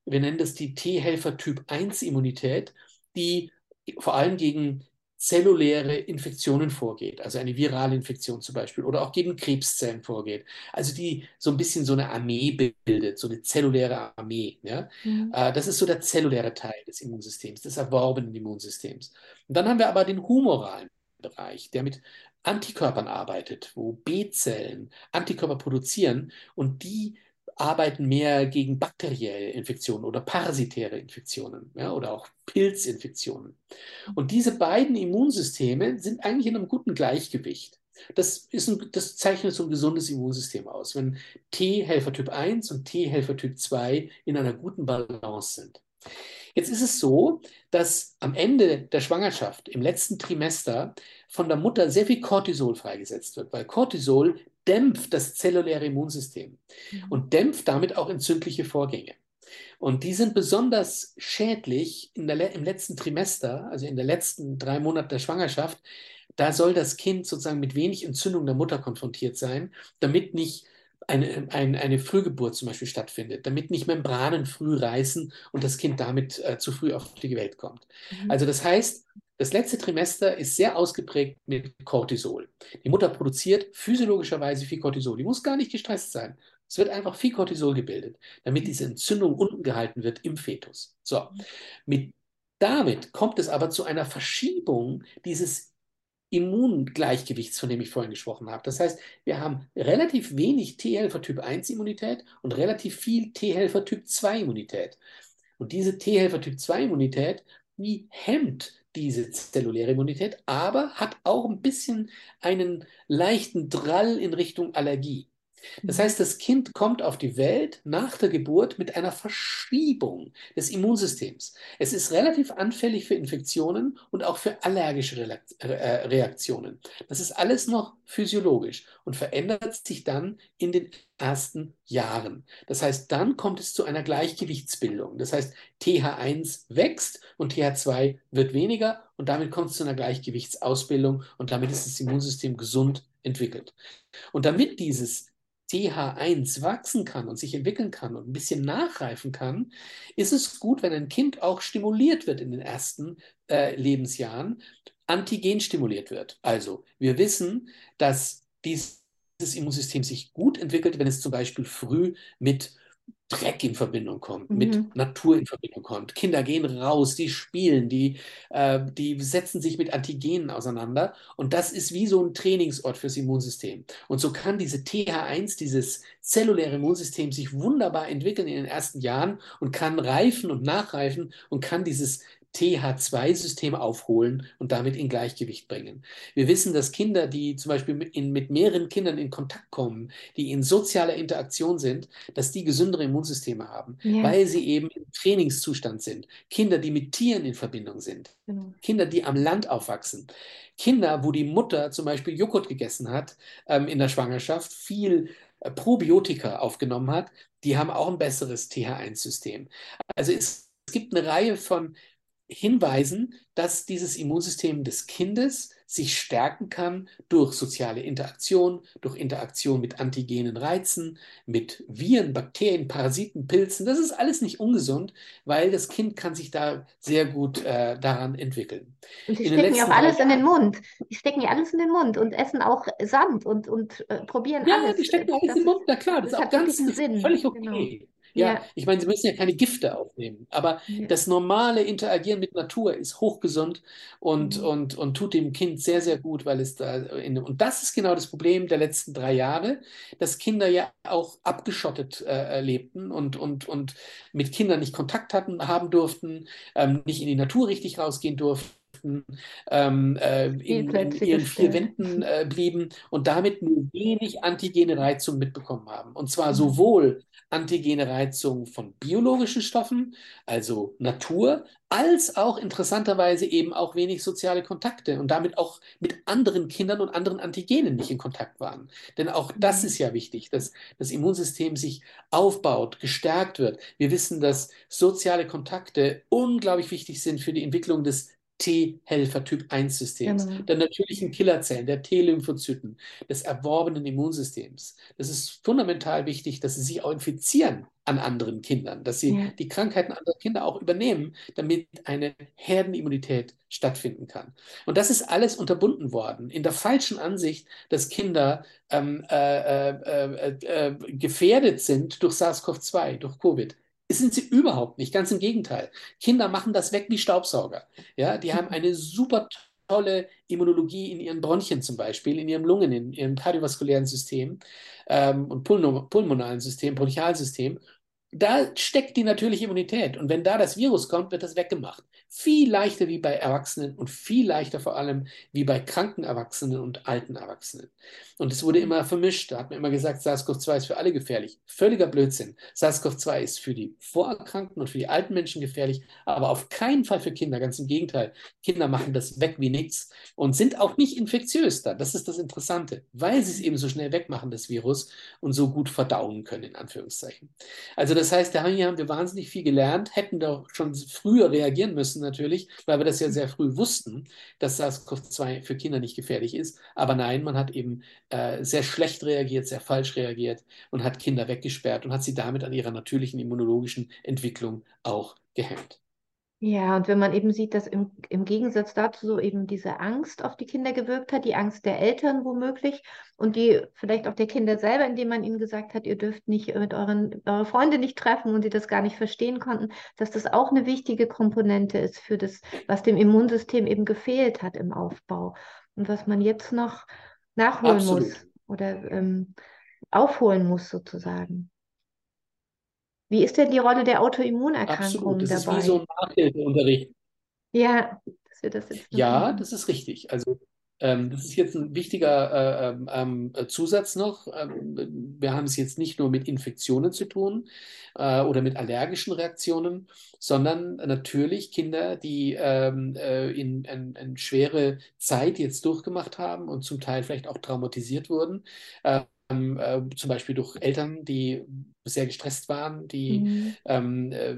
wir nennen das die T-Helfer Typ eins Immunität, die vor allem gegen zelluläre Infektionen vorgeht, also eine virale Infektion zum Beispiel, oder auch gegen Krebszellen vorgeht. Also die so ein bisschen so eine Armee bildet, so eine zelluläre Armee. Ja? Mhm. Äh, Das ist so der zelluläre Teil des Immunsystems, des erworbenen Immunsystems. Und dann haben wir aber den humoralen Bereich, der mit Antikörpern arbeitet, wo B-Zellen Antikörper produzieren und die arbeiten mehr gegen bakterielle Infektionen oder parasitäre Infektionen, ja, oder auch Pilzinfektionen. Und diese beiden Immunsysteme sind eigentlich in einem guten Gleichgewicht. Das ist ein, das zeichnet so ein gesundes Immunsystem aus, wenn T-Helfer Typ eins und T-Helfer Typ zwei in einer guten Balance sind. Jetzt ist es so, dass am Ende der Schwangerschaft, im letzten Trimester, von der Mutter sehr viel Cortisol freigesetzt wird, weil Cortisol dämpft das zelluläre Immunsystem Mhm. und dämpft damit auch entzündliche Vorgänge. Und die sind besonders schädlich in der, im letzten Trimester, also in den letzten drei Monaten der Schwangerschaft. Da soll das Kind sozusagen mit wenig Entzündung der Mutter konfrontiert sein, damit nicht eine, eine, eine Frühgeburt zum Beispiel stattfindet, damit nicht Membranen früh reißen und das Kind damit äh, zu früh auf die Welt kommt. Mhm. Also das heißt, das letzte Trimester ist sehr ausgeprägt mit Cortisol. Die Mutter produziert physiologischerweise viel Cortisol. Die muss gar nicht gestresst sein. Es wird einfach viel Cortisol gebildet, damit diese Entzündung unten gehalten wird im Fetus. So, mit, damit kommt es aber zu einer Verschiebung dieses Immungleichgewichts, von dem ich vorhin gesprochen habe. Das heißt, wir haben relativ wenig T-Helfer Typ eins Immunität und relativ viel T-Helfer Typ zwei Immunität. Und diese T-Helfer Typ zwei Immunität, die hemmt diese zelluläre Immunität, aber hat auch ein bisschen einen leichten Drall in Richtung Allergie. Das heißt, das Kind kommt auf die Welt nach der Geburt mit einer Verschiebung des Immunsystems. Es ist relativ anfällig für Infektionen und auch für allergische Reaktionen. Das ist alles noch physiologisch und verändert sich dann in den ersten Jahren. Das heißt, dann kommt es zu einer Gleichgewichtsbildung. Das heißt, T H eins wächst und T H zwei wird weniger und damit kommt es zu einer Gleichgewichtsausbildung und damit ist das Immunsystem gesund entwickelt. Und damit dieses T H eins wachsen kann und sich entwickeln kann und ein bisschen nachreifen kann, ist es gut, wenn ein Kind auch stimuliert wird in den ersten äh, Lebensjahren, antigen stimuliert wird. Also wir wissen, dass dieses Immunsystem sich gut entwickelt, wenn es zum Beispiel früh mit Dreck in Verbindung kommt, Mhm. mit Natur in Verbindung kommt. Kinder gehen raus, die spielen, die, äh, die setzen sich mit Antigenen auseinander und das ist wie so ein Trainingsort fürs Immunsystem. Und so kann diese T H eins, dieses zelluläre Immunsystem, sich wunderbar entwickeln in den ersten Jahren und kann reifen und nachreifen und kann dieses T H zwei System aufholen und damit in Gleichgewicht bringen. Wir wissen, dass Kinder, die zum Beispiel mit, in, mit mehreren Kindern in Kontakt kommen, die in sozialer Interaktion sind, dass die gesündere Immunsysteme haben, Ja, weil sie eben im Trainingszustand sind. Kinder, die mit Tieren in Verbindung sind. genau. Kinder, die am Land aufwachsen. Kinder, wo die Mutter zum Beispiel Joghurt gegessen hat ähm, in der Schwangerschaft, viel äh, Probiotika aufgenommen hat, die haben auch ein besseres T H eins System. Also es, es gibt eine Reihe von Hinweisen, dass dieses Immunsystem des Kindes sich stärken kann durch soziale Interaktion, durch Interaktion mit antigenen Reizen, mit Viren, Bakterien, Parasiten, Pilzen. Das ist alles nicht ungesund, weil das Kind kann sich da sehr gut äh, daran entwickeln. Und die In den stecken ja auch letzten drei alles in den Jahren, Mund. Die stecken ja alles in den Mund und essen auch Sand und, und äh, probieren ja, alles. die stecken alles Das im ist, Mund, na klar, das das ist auch hat wirklich ganz einen Sinn. völlig Genau. okay. Ja, Ja, ich meine, Sie müssen ja keine Gifte aufnehmen, aber ja. das normale Interagieren mit Natur ist hochgesund und, Mhm. und, und tut dem Kind sehr, sehr gut, weil es da in, und das ist genau das Problem der letzten drei Jahre, dass Kinder ja auch abgeschottet äh, lebten und, und, und mit Kindern nicht Kontakt hatten, haben durften, ähm, nicht in die Natur richtig rausgehen durften. Ähm, äh, in, in Spielplätze ihren vier gestellt. Wänden äh, blieben und damit nur wenig antigene Reizung mitbekommen haben. Und zwar Mhm. sowohl antigene Reizung von biologischen Stoffen, also Natur, als auch interessanterweise eben auch wenig soziale Kontakte und damit auch mit anderen Kindern und anderen Antigenen nicht in Kontakt waren. Denn auch das Mhm. ist ja wichtig, dass das Immunsystem sich aufbaut, gestärkt wird. Wir wissen, dass soziale Kontakte unglaublich wichtig sind für die Entwicklung des T-Helfer Typ eins Systems, Genau. der natürlichen Killerzellen, der T-Lymphozyten, des erworbenen Immunsystems. Das ist fundamental wichtig, dass sie sich auch infizieren an anderen Kindern, dass sie Ja. die Krankheiten anderer Kinder auch übernehmen, damit eine Herdenimmunität stattfinden kann. Und das ist alles unterbunden worden in der falschen Ansicht, dass Kinder ähm, äh, äh, äh, äh, gefährdet sind durch SARS-CoV zwei, durch Covid. Sind sie überhaupt nicht, ganz im Gegenteil. Kinder machen das weg wie Staubsauger. Ja, die haben eine super tolle Immunologie in ihren Bronchien zum Beispiel, in ihren Lungen, in ihrem kardiovaskulären System ähm, und pulmo- pulmonalen System, Bronchialsystem. Da steckt die natürliche Immunität. Und wenn da das Virus kommt, wird das weggemacht. Viel leichter wie bei Erwachsenen und viel leichter vor allem wie bei kranken Erwachsenen und alten Erwachsenen. Und es wurde immer vermischt. Da hat man immer gesagt, SARS-CoV zwei ist für alle gefährlich. Völliger Blödsinn. SARS-CoV zwei ist für die Vorerkrankten und für die alten Menschen gefährlich, aber auf keinen Fall für Kinder. Ganz im Gegenteil. Kinder machen das weg wie nichts und sind auch nicht infektiös da. Das ist das Interessante, weil sie es eben so schnell wegmachen, das Virus, und so gut verdauen können, in Anführungszeichen. Also das heißt, da haben wir wahnsinnig viel gelernt, hätten doch schon früher reagieren müssen natürlich, weil wir das ja sehr früh wussten, dass SARS-CoV zwei für Kinder nicht gefährlich ist. Aber nein, man hat eben äh, sehr schlecht reagiert, sehr falsch reagiert und hat Kinder weggesperrt und hat sie damit an ihrer natürlichen immunologischen Entwicklung auch gehemmt. Ja, und wenn man eben sieht, dass im, im Gegensatz dazu so eben diese Angst auf die Kinder gewirkt hat, die Angst der Eltern womöglich und die vielleicht auch der Kinder selber, indem man ihnen gesagt hat, ihr dürft nicht mit euren eure Freunde nicht treffen und sie das gar nicht verstehen konnten, dass das auch eine wichtige Komponente ist für das, was dem Immunsystem eben gefehlt hat im Aufbau und was man jetzt noch nachholen Absolut. muss oder ähm, aufholen muss sozusagen. Wie ist denn die Rolle der Absolut. Autoimmunerkrankungen Das ist wie so dabei? ein Nachhilfeunterricht. Ja, dass wir das jetzt nochmal. Ja, das ist richtig. Also ähm, das ist jetzt ein wichtiger äh, ähm, ähm, äh, Zusatz noch. Ähm, wir haben es jetzt nicht nur mit Infektionen zu tun äh, oder mit allergischen Reaktionen, sondern natürlich Kinder, die ähm, äh, in eine schwere Zeit jetzt durchgemacht haben und zum Teil vielleicht auch traumatisiert wurden. Ähm, äh, zum Beispiel durch Eltern, die sehr gestresst waren, die Mhm. ähm, äh,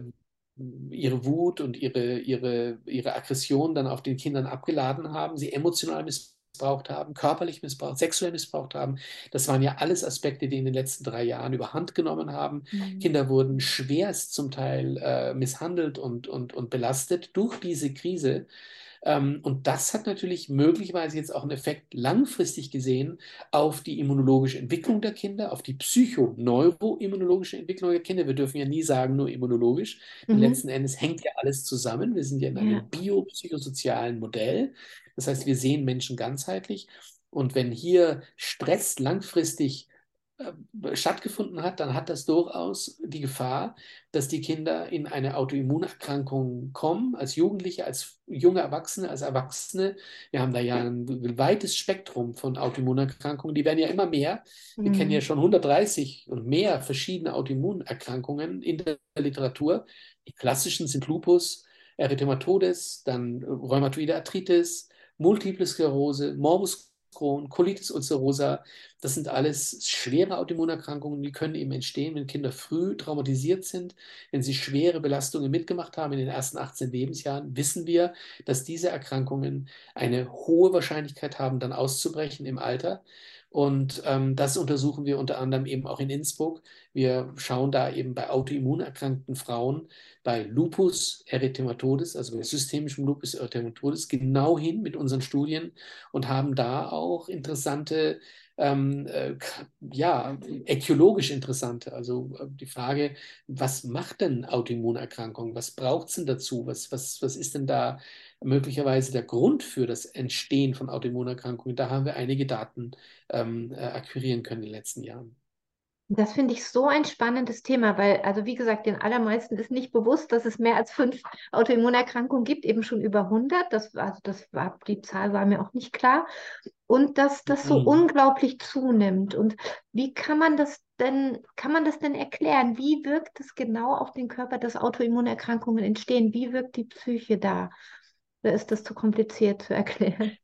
ihre Wut und ihre, ihre, ihre Aggression dann auf den Kindern abgeladen haben, sie emotional missbraucht haben, körperlich missbraucht, sexuell missbraucht haben. Das waren ja alles Aspekte, die in den letzten drei Jahren überhand genommen haben. Mhm. Kinder wurden schwerst zum Teil äh, misshandelt und, und, und belastet durch diese Krise. Ähm, und das hat natürlich möglicherweise jetzt auch einen Effekt langfristig gesehen auf die immunologische Entwicklung der Kinder, auf die psychoneuroimmunologische Entwicklung der Kinder. Wir dürfen ja nie sagen, nur immunologisch, denn Mhm. letzten Endes hängt ja alles zusammen. Wir sind ja in Ja. einem biopsychosozialen Modell. Das heißt, wir sehen Menschen ganzheitlich. Und wenn hier Stress langfristig äh, stattgefunden hat, dann hat das durchaus die Gefahr, dass die Kinder in eine Autoimmunerkrankung kommen, als Jugendliche, als junge Erwachsene, als Erwachsene. Wir haben da ja ein weites Spektrum von Autoimmunerkrankungen, die werden ja immer mehr. Wir kennen ja Mhm. schon hundertdreißig und mehr verschiedene Autoimmunerkrankungen in der Literatur. Die klassischen sind Lupus, Erythematodes, dann rheumatoide Arthritis, Multiple Sklerose, Morbus Crohn, Colitis ulcerosa. Das sind alles schwere Autoimmunerkrankungen, die können eben entstehen, wenn Kinder früh traumatisiert sind, wenn sie schwere Belastungen mitgemacht haben in den ersten achtzehn Lebensjahren, wissen wir, dass diese Erkrankungen eine hohe Wahrscheinlichkeit haben, dann auszubrechen im Alter. Und ähm, das untersuchen wir unter anderem eben auch in Innsbruck. Wir schauen da eben bei autoimmunerkrankten Frauen, bei Lupus erythematodes, also bei systemischem Lupus erythematodes, genau hin mit unseren Studien und haben da auch interessante ähm, äh, ja, ätiologisch interessante. Also äh, die Frage, was macht denn Autoimmunerkrankung? Was braucht es denn dazu? Was, was, was ist denn da möglicherweise der Grund für das Entstehen von Autoimmunerkrankungen? Da haben wir einige Daten ähm, äh, akquirieren können in den letzten Jahren. Das finde ich so ein spannendes Thema, weil, also wie gesagt, den allermeisten ist nicht bewusst, dass es mehr als fünf Autoimmunerkrankungen gibt, eben schon über hundert. Das, also das war, die Zahl war mir auch nicht klar. Und dass das so Mhm. unglaublich zunimmt. Und wie kann man das denn, kann man das denn erklären? Wie wirkt es genau auf den Körper, dass Autoimmunerkrankungen entstehen? Wie wirkt die Psyche da? Oder ist das zu kompliziert zu erklären?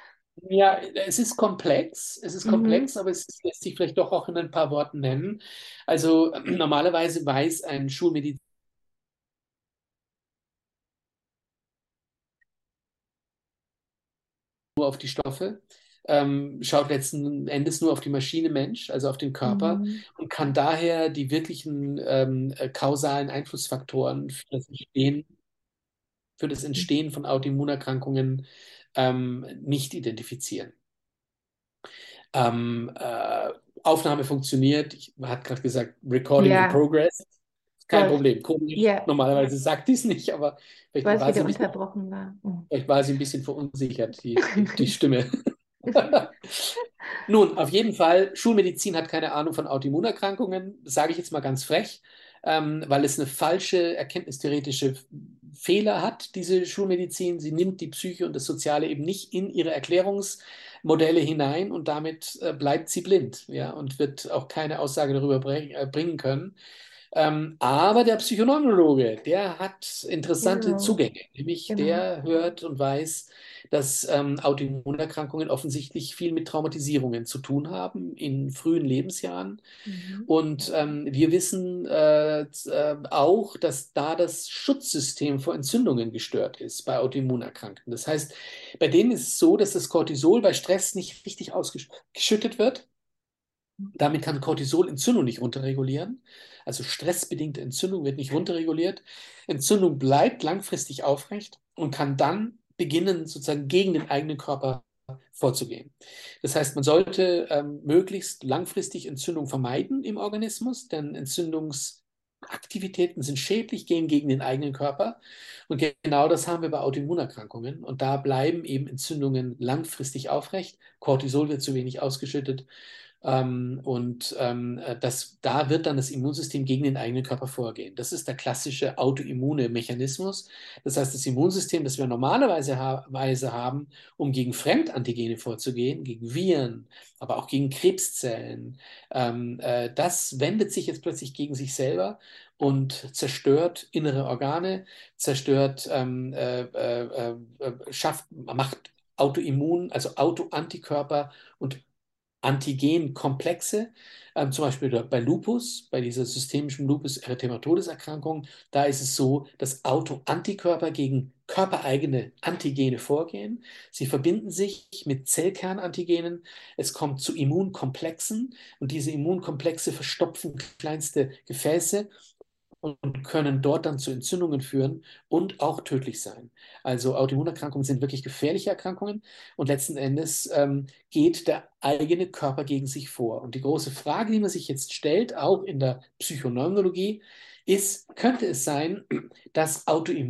Ja, es ist komplex, es ist Mhm. komplex, aber es lässt sich vielleicht doch auch in ein paar Worten nennen. Also normalerweise weiß ein Schulmediziner, nur auf die Stoffe, ähm, schaut letzten Endes nur auf die Maschine Mensch, also auf den Körper, Mhm. und kann daher die wirklichen ähm, äh, kausalen Einflussfaktoren für das Entstehen, für das Entstehen von Autoimmunerkrankungen ähm, nicht identifizieren. Ähm, äh, Aufnahme funktioniert. Ich hatte gerade gesagt, Recording in Ja, Progress. Kein läuft. Problem. Komisch. Ja, Normalerweise sagt die es nicht, aber vielleicht weil es war sie wieder ein bisschen, unterbrochen war. Mhm. vielleicht war sie ein bisschen verunsichert, die, die, die Stimme. Nun, auf jeden Fall, Schulmedizin hat keine Ahnung von Autoimmunerkrankungen, sage ich jetzt mal ganz frech, ähm, weil es eine falsche erkenntnistheoretische Fehler hat, diese Schulmedizin. Sie nimmt die Psyche und das Soziale eben nicht in ihre Erklärungsmodelle hinein, und damit äh, bleibt sie blind, ja, und wird auch keine Aussage darüber bring, äh, bringen können. Ähm, aber der Psychoneurologe, der hat interessante Genau, Zugänge, nämlich genau. der hört und weiß, dass ähm, Autoimmunerkrankungen offensichtlich viel mit Traumatisierungen zu tun haben in frühen Lebensjahren. Mhm. Und ähm, wir wissen äh, z- äh, auch, dass da das Schutzsystem vor Entzündungen gestört ist bei Autoimmunerkrankten. Das heißt, bei denen ist es so, dass das Cortisol bei Stress nicht richtig ausgeschüttet wird. Damit kann Cortisol Entzündung nicht runterregulieren. Also stressbedingte Entzündung wird nicht runterreguliert. Entzündung bleibt langfristig aufrecht und kann dann beginnen, sozusagen gegen den eigenen Körper vorzugehen. Das heißt, man sollte ähm, möglichst langfristig Entzündung vermeiden im Organismus, denn Entzündungsaktivitäten sind schädlich, gehen gegen den eigenen Körper. Und genau das haben wir bei Autoimmunerkrankungen. Und da bleiben eben Entzündungen langfristig aufrecht. Cortisol wird zu wenig ausgeschüttet. Ähm, und ähm, äh, das, da wird dann das Immunsystem gegen den eigenen Körper vorgehen. Das ist der klassische autoimmune Mechanismus. Das heißt, das Immunsystem, das wir normalerweise ha Weise haben, um gegen Fremdantigene vorzugehen, gegen Viren, aber auch gegen Krebszellen, ähm, äh, das wendet sich jetzt plötzlich gegen sich selber und zerstört innere Organe, zerstört, ähm, äh, äh, äh, schafft, macht Autoimmun, also Autoantikörper und Antigenkomplexe, ähm, zum Beispiel bei Lupus, bei dieser systemischen Lupus Erythematodes-Erkrankung, da ist es so, dass Autoantikörper gegen körpereigene Antigene vorgehen. Sie verbinden sich mit Zellkernantigenen. Es kommt zu Immunkomplexen, und diese Immunkomplexe verstopfen kleinste Gefäße und können dort dann zu Entzündungen führen und auch tödlich sein. Also Autoimmunerkrankungen sind wirklich gefährliche Erkrankungen, und letzten Endes ähm, geht der eigene Körper gegen sich vor. Und die große Frage, die man sich jetzt stellt, auch in der Psychoneurologie, ist, könnte es sein, dass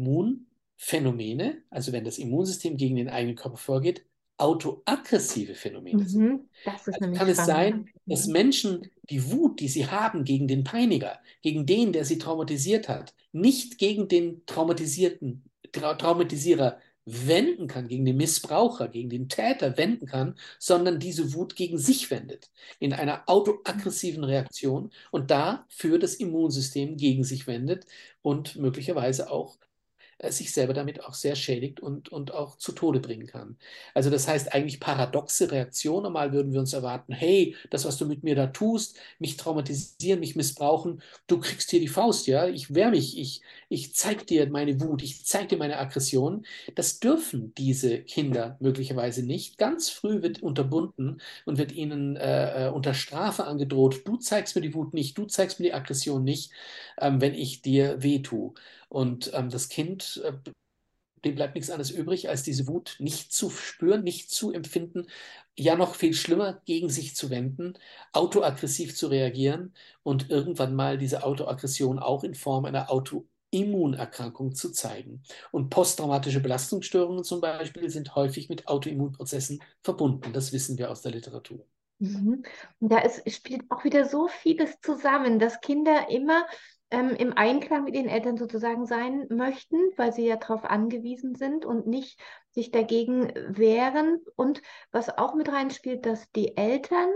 Autoimmunphänomene, also wenn das Immunsystem gegen den eigenen Körper vorgeht, autoaggressive Phänomene sind? Mhm. Das ist Also nämlich kann es spannend. sein, dass Mhm. Menschen die Wut, die sie haben gegen den Peiniger, gegen den, der sie traumatisiert hat, nicht gegen den traumatisierten Trau Traumatisierer wenden kann, gegen den Missbraucher, gegen den Täter wenden kann, sondern diese Wut gegen sich wendet, in einer autoaggressiven Reaktion, und dafür das Immunsystem gegen sich wendet und möglicherweise auch äh, sich selber damit auch sehr schädigt und, und auch zu Tode bringen kann. Also das heißt eigentlich paradoxe Reaktion. Normal würden wir uns erwarten, hey, das, was du mit mir da tust, mich traumatisieren, mich missbrauchen, du kriegst hier die Faust, ja, ich wehre mich, ich, ich zeig dir meine Wut, ich zeig dir meine Aggression. Das dürfen diese Kinder möglicherweise nicht. Ganz früh wird unterbunden und wird ihnen äh, äh, unter Strafe angedroht, du zeigst mir die Wut nicht, du zeigst mir die Aggression nicht, ähm, wenn ich dir weh tue. Und ähm, das Kind, äh, dem bleibt nichts anderes übrig, als diese Wut nicht zu spüren, nicht zu empfinden, ja noch viel schlimmer gegen sich zu wenden, autoaggressiv zu reagieren und irgendwann mal diese Autoaggression auch in Form einer Autoimmunerkrankung zu zeigen. Und posttraumatische Belastungsstörungen zum Beispiel sind häufig mit Autoimmunprozessen verbunden. Das wissen wir aus der Literatur. Mhm. Und da ist, spielt auch wieder so vieles zusammen, dass Kinder immer ähm, im Einklang mit den Eltern sozusagen sein möchten, weil sie ja darauf angewiesen sind und nicht sich dagegen wehren. Und was auch mit reinspielt, dass die Eltern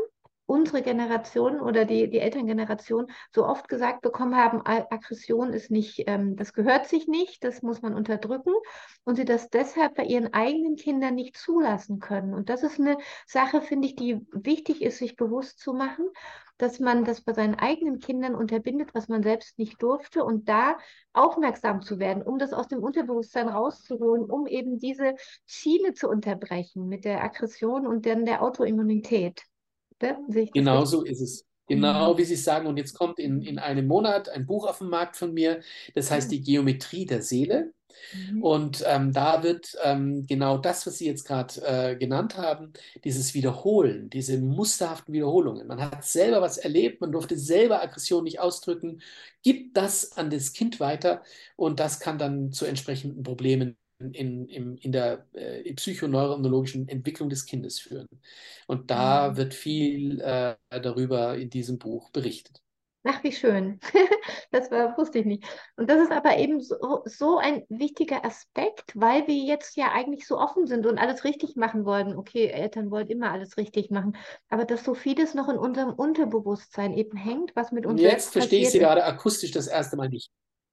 unsere Generation oder die, die Elterngeneration so oft gesagt bekommen haben, A- Aggression ist nicht, ähm, das gehört sich nicht, das muss man unterdrücken und sie das deshalb bei ihren eigenen Kindern nicht zulassen können. Und das ist eine Sache, finde ich, die wichtig ist, sich bewusst zu machen, dass man das bei seinen eigenen Kindern unterbindet, was man selbst nicht durfte und da aufmerksam zu werden, um das aus dem Unterbewusstsein rauszuholen, um eben diese Schiene zu unterbrechen mit der Aggression und dann der Autoimmunität. Ne? Sehe ich das Genau richtig? so ist es. Mhm. Genau wie Sie sagen. Und jetzt kommt in, in einem Monat ein Buch auf den Markt von mir, das heißt Die Geometrie der Seele. Mhm. Und ähm, da wird ähm, genau das, was Sie jetzt gerade äh, genannt haben, dieses Wiederholen, diese musterhaften Wiederholungen. Man hat selber was erlebt, man durfte selber Aggression nicht ausdrücken, gibt das an das Kind weiter und das kann dann zu entsprechenden Problemen in, in, in der äh, psychoneuroimmunologischen Entwicklung des Kindes führen. Und da Mhm. wird viel äh, darüber in diesem Buch berichtet. Ach, wie schön. Das war, wusste ich nicht. Und das ist aber eben so, so ein wichtiger Aspekt, weil wir jetzt ja eigentlich so offen sind und alles richtig machen wollen. Okay, Eltern wollen immer alles richtig machen, aber dass so vieles noch in unserem Unterbewusstsein eben hängt, was mit uns Jetzt selbst verstehe ich passiert Sie ist. gerade akustisch das erste Mal nicht.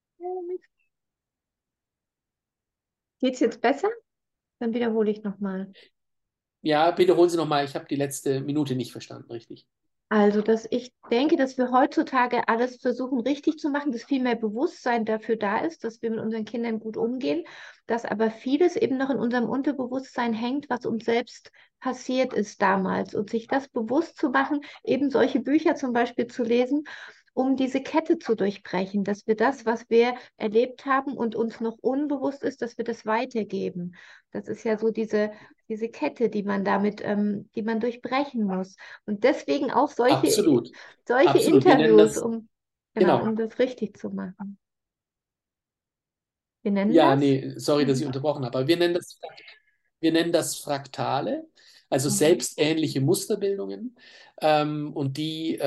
Geht es jetzt besser? Dann wiederhole ich nochmal. Ja, wiederholen Sie nochmal, ich habe die letzte Minute nicht verstanden, richtig. Also, dass ich denke, dass wir heutzutage alles versuchen richtig zu machen, dass viel mehr Bewusstsein dafür da ist, dass wir mit unseren Kindern gut umgehen, dass aber vieles eben noch in unserem Unterbewusstsein hängt, was uns selbst passiert ist damals. Und sich das bewusst zu machen, eben solche Bücher zum Beispiel zu lesen, um diese Kette zu durchbrechen, dass wir das, was wir erlebt haben und uns noch unbewusst ist, dass wir das weitergeben. Das ist ja so diese, diese Kette, die man damit, ähm, die man durchbrechen muss. Und deswegen auch solche, Absolut, solche absolut. Wir nennen Interviews, das, um, genau, genau. um das richtig zu machen. Wir nennen Ja, das? nee, sorry, dass ich Mhm. unterbrochen habe, aber wir nennen das, wir nennen das Fraktale, also Mhm. selbstähnliche Musterbildungen. Ähm, und die äh,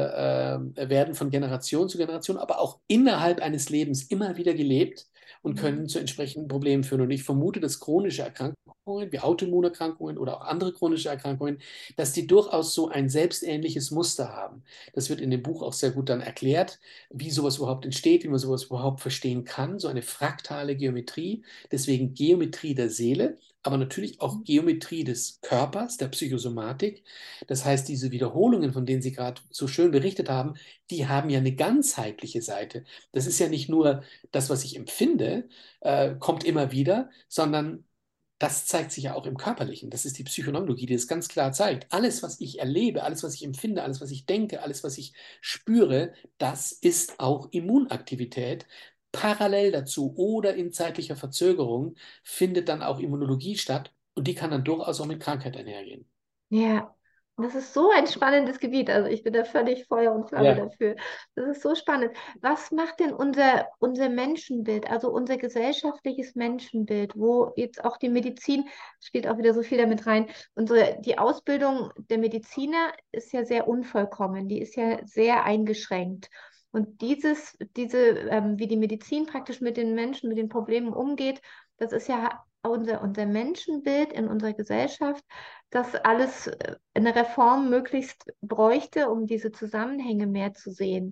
äh, werden von Generation zu Generation, aber auch innerhalb eines Lebens immer wieder gelebt und Mhm. können zu entsprechenden Problemen führen. Und ich vermute, dass chronische Erkrankungen wie Autoimmunerkrankungen oder auch andere chronische Erkrankungen, dass die durchaus so ein selbstähnliches Muster haben. Das wird in dem Buch auch sehr gut dann erklärt, wie sowas überhaupt entsteht, wie man sowas überhaupt verstehen kann, so eine fraktale Geometrie. Deswegen Geometrie der Seele, aber natürlich auch Geometrie des Körpers, der Psychosomatik. Das heißt, diese Wiederholungen, von denen Sie gerade so schön berichtet haben, die haben ja eine ganzheitliche Seite. Das ist ja nicht nur das, was ich empfinde, äh, kommt immer wieder, sondern das zeigt sich ja auch im Körperlichen. Das ist die Psychoneurologie, die das ganz klar zeigt. Alles, was ich erlebe, alles, was ich empfinde, alles, was ich denke, alles, was ich spüre, das ist auch Immunaktivität. Parallel dazu oder in zeitlicher Verzögerung findet dann auch Immunologie statt und die kann dann durchaus auch mit Krankheit einhergehen. Ja, das ist so ein spannendes Gebiet. Also ich bin da völlig Feuer und Flamme Ja, dafür. Das ist so spannend. Was macht denn unser, unser Menschenbild, also unser gesellschaftliches Menschenbild, wo jetzt auch die Medizin spielt auch wieder so viel damit rein. Unsere, die Ausbildung der Mediziner ist ja sehr unvollkommen, die ist ja sehr eingeschränkt. Und dieses, diese, ähm, wie die Medizin praktisch mit den Menschen, mit den Problemen umgeht, das ist ja unser, unser Menschenbild in unserer Gesellschaft, das alles äh, eine Reform möglichst bräuchte, um diese Zusammenhänge mehr zu sehen.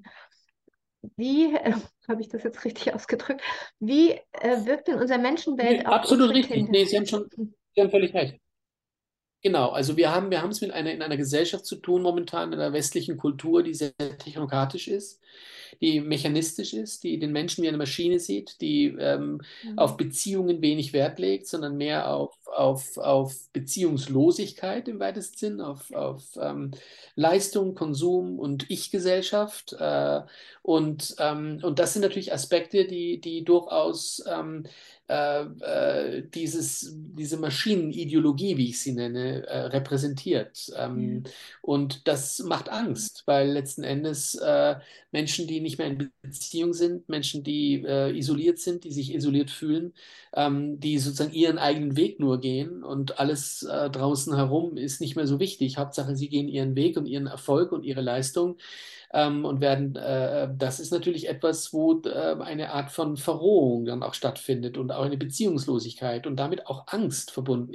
Wie, äh, habe ich das jetzt richtig ausgedrückt, wie äh, wirkt denn unser Menschenbild nee, auf absolut unsere richtig. Kinder? Nee, Sie haben schon, Sie haben völlig recht. Genau, also wir haben, wir haben es mit einer, in einer Gesellschaft zu tun momentan, in einer westlichen Kultur, die sehr technokratisch ist, die mechanistisch ist, die den Menschen wie eine Maschine sieht, die ähm, auf Mhm. Beziehungen wenig Wert legt, sondern mehr auf, auf, auf Beziehungslosigkeit im weitesten Sinn, auf, auf ähm, Leistung, Konsum und Ich-Gesellschaft. Äh, und, ähm, und das sind natürlich Aspekte, die, die durchaus ähm, äh, äh, dieses, diese Maschinenideologie, wie ich sie nenne, äh, repräsentiert. Ja. Ähm, und das macht Angst, weil letzten Endes äh, Menschen, die nicht mehr in Beziehung sind, Menschen, die äh, isoliert sind, die sich isoliert fühlen, ähm, die sozusagen ihren eigenen Weg nur gehen und alles äh, draußen herum ist nicht mehr so wichtig. Hauptsache, sie gehen ihren Weg und ihren Erfolg und ihre Leistung ähm, und werden, äh, das ist natürlich etwas, wo äh, eine Art von Verrohung dann auch stattfindet und auch eine Beziehungslosigkeit und damit auch Angst verbunden ist.